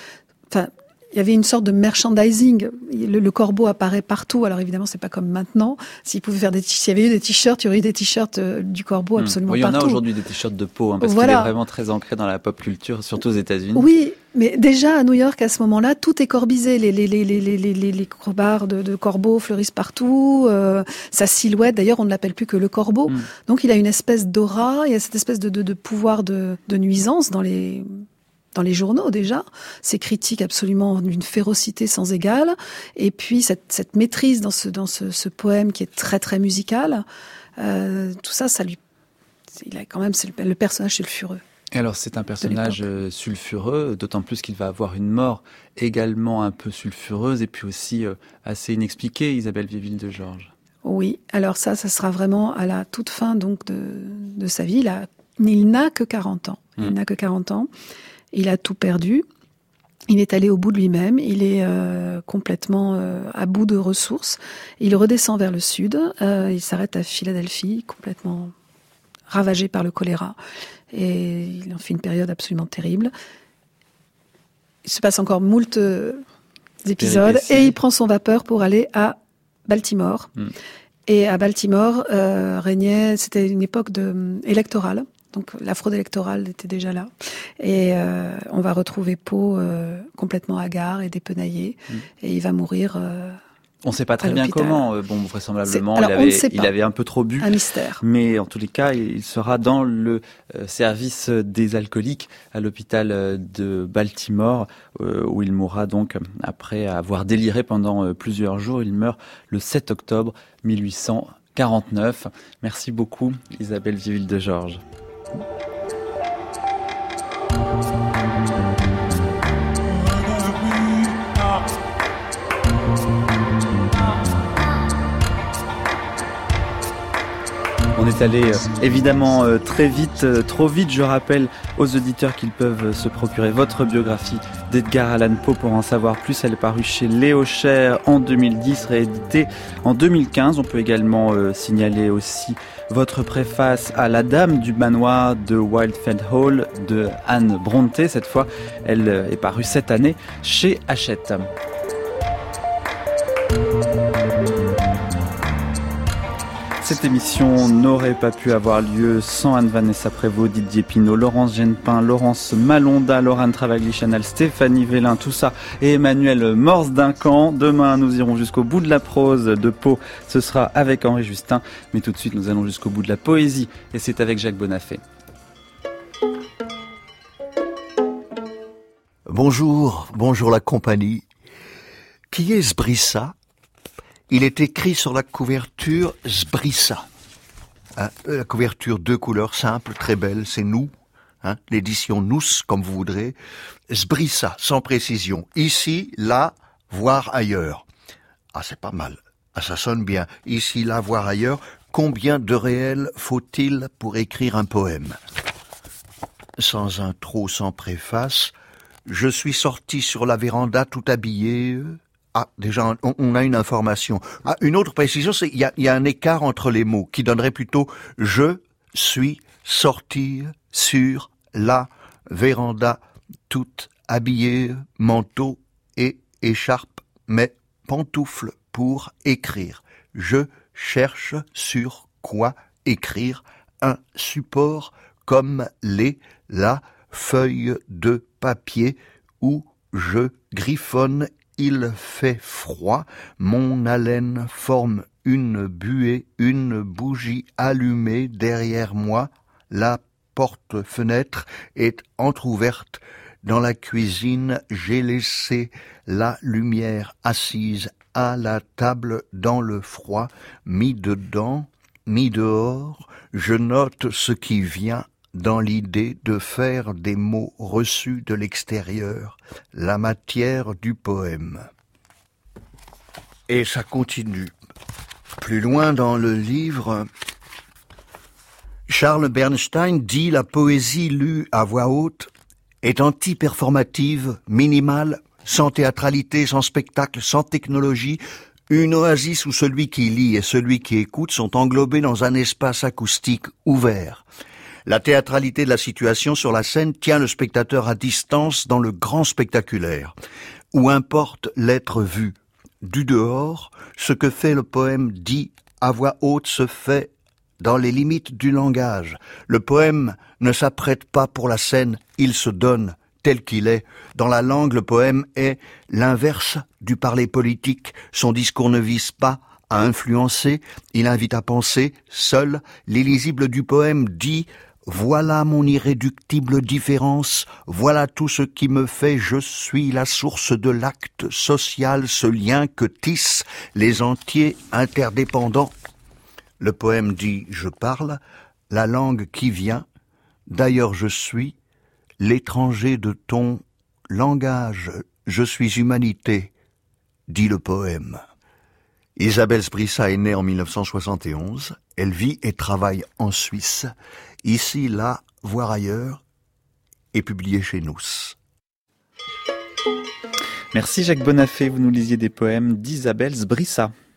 il y avait une sorte de merchandising. Le corbeau apparaît partout. Alors évidemment, c'est pas comme maintenant. S'il y avait eu des t-shirts, il y aurait eu des t-shirts du corbeau absolument partout. Il y en a aujourd'hui des t-shirts de Poe, parce qu'il est vraiment très ancré dans la pop culture, surtout aux États-Unis. Oui, mais déjà à New York à ce moment-là, tout est corbisé. Les crobards de corbeau fleurissent partout. Sa silhouette, d'ailleurs, on ne l'appelle plus que le corbeau. Donc il a une espèce d'aura, il y a cette espèce de pouvoir de nuisance dans les journaux déjà, ces critiques absolument d'une férocité sans égale, et puis cette maîtrise dans ce poème qui est très très musical, tout ça il a quand même, c'est le personnage sulfureux. Et alors c'est un personnage sulfureux, d'autant plus qu'il va avoir une mort également un peu sulfureuse et puis aussi assez inexpliquée, Isabelle Viéville de Georges. Oui, alors ça sera vraiment à la toute fin donc de sa vie. Il n'a que 40 ans. Il n'a que 40 ans. Il a tout perdu. Il est allé au bout de lui-même. Il est complètement à bout de ressources. Il redescend vers le sud. Il s'arrête à Philadelphie, complètement ravagé par le choléra. Et il en fait une période absolument terrible. Il se passe encore moult épisodes. Péripéties. Et il prend son vapeur pour aller à Baltimore. Et à Baltimore, c'était une époque électorale. Donc la fraude électorale était déjà là. Et on va retrouver Poe complètement hagard et dépenaillé. Et il va mourir... on ne sait pas très bien comment. Vraisemblablement, il avait un peu trop bu. Un mystère. Mais en tous les cas, il sera dans le service des alcooliques à l'hôpital de Baltimore, où il mourra donc après avoir déliré pendant plusieurs jours. Il meurt le 7 octobre 1849. Merci beaucoup, Isabelle Vieville-de-Georges. On est allé évidemment très vite, trop vite. Je rappelle aux auditeurs qu'ils peuvent se procurer votre biographie d'Edgar Allan Poe pour en savoir plus. Elle est parue chez Léo Cher en 2010, rééditée en 2015. On peut également signaler aussi votre préface à La Dame du Manoir de Wildfell Hall de Anne Brontë. Cette fois, elle est parue cette année chez Hachette. Cette émission n'aurait pas pu avoir lieu sans Anne-Vanessa Prévost, Didier Pinault, Laurence Genepin, Laurence Malonda, Laurent Travagli-Chanel, Stéphanie Vélin, tout ça, et Emmanuel Morse-Duncan. Demain, nous irons jusqu'au bout de la prose de Poe. Ce sera avec Henri Justin. Mais tout de suite, nous allons jusqu'au bout de la poésie. Et c'est avec Jacques Bonafé. Bonjour la compagnie. Qui est Sbrissa ? Il est écrit sur la couverture Sbrissa. La couverture 2 couleurs simples, très belle, c'est nous. L'édition Nous, comme vous voudrez. Sbrissa, sans précision. Ici, là, voire ailleurs. Ah, c'est pas mal. Ah, ça sonne bien. Ici, là, voire ailleurs. Combien de réels faut-il pour écrire un poème ? Sans intro, sans préface, je suis sorti sur la véranda tout habillé... Ah, déjà, on a une information. Ah, une autre précision, c'est qu'il y a un écart entre les mots qui donnerait plutôt « je suis sorti sur la véranda toute habillée, manteau et écharpe, mais pantoufles pour écrire. Je cherche sur quoi écrire un support comme la feuille de papier où je griffonne. Il fait froid, mon haleine forme une buée, une bougie allumée derrière moi, la porte-fenêtre est entr'ouverte. Dans la cuisine, j'ai laissé la lumière assise à la table dans le froid, mis dedans, mis dehors, je note ce qui vient dans l'idée de faire des mots reçus de l'extérieur, la matière du poème. Et ça continue. Plus loin dans le livre, Charles Bernstein dit la poésie lue à voix haute est anti-performative, minimale, sans théâtralité, sans spectacle, sans technologie, une oasis où celui qui lit et celui qui écoute sont englobés dans un espace acoustique ouvert. La théâtralité de la situation sur la scène tient le spectateur à distance dans le grand spectaculaire, où importe l'être vu. Du dehors, ce que fait le poème dit à voix haute se fait dans les limites du langage. Le poème ne s'apprête pas pour la scène, il se donne tel qu'il est. Dans la langue, le poème est l'inverse du parler politique. Son discours ne vise pas à influencer, il invite à penser. Seul l'illisible du poème dit « Voilà mon irréductible différence, voilà tout ce qui me fait, je suis la source de l'acte social, ce lien que tissent les entiers interdépendants. » Le poème dit « Je parle, la langue qui vient, d'ailleurs je suis, l'étranger de ton langage, je suis humanité, dit le poème. » Isabelle Sbrissa est née en 1971, elle vit et travaille en Suisse. Ici, là, voire ailleurs, est publié chez Nous. Merci Jacques Bonafé, vous nous lisiez des poèmes d'Isabelle Sbrissa.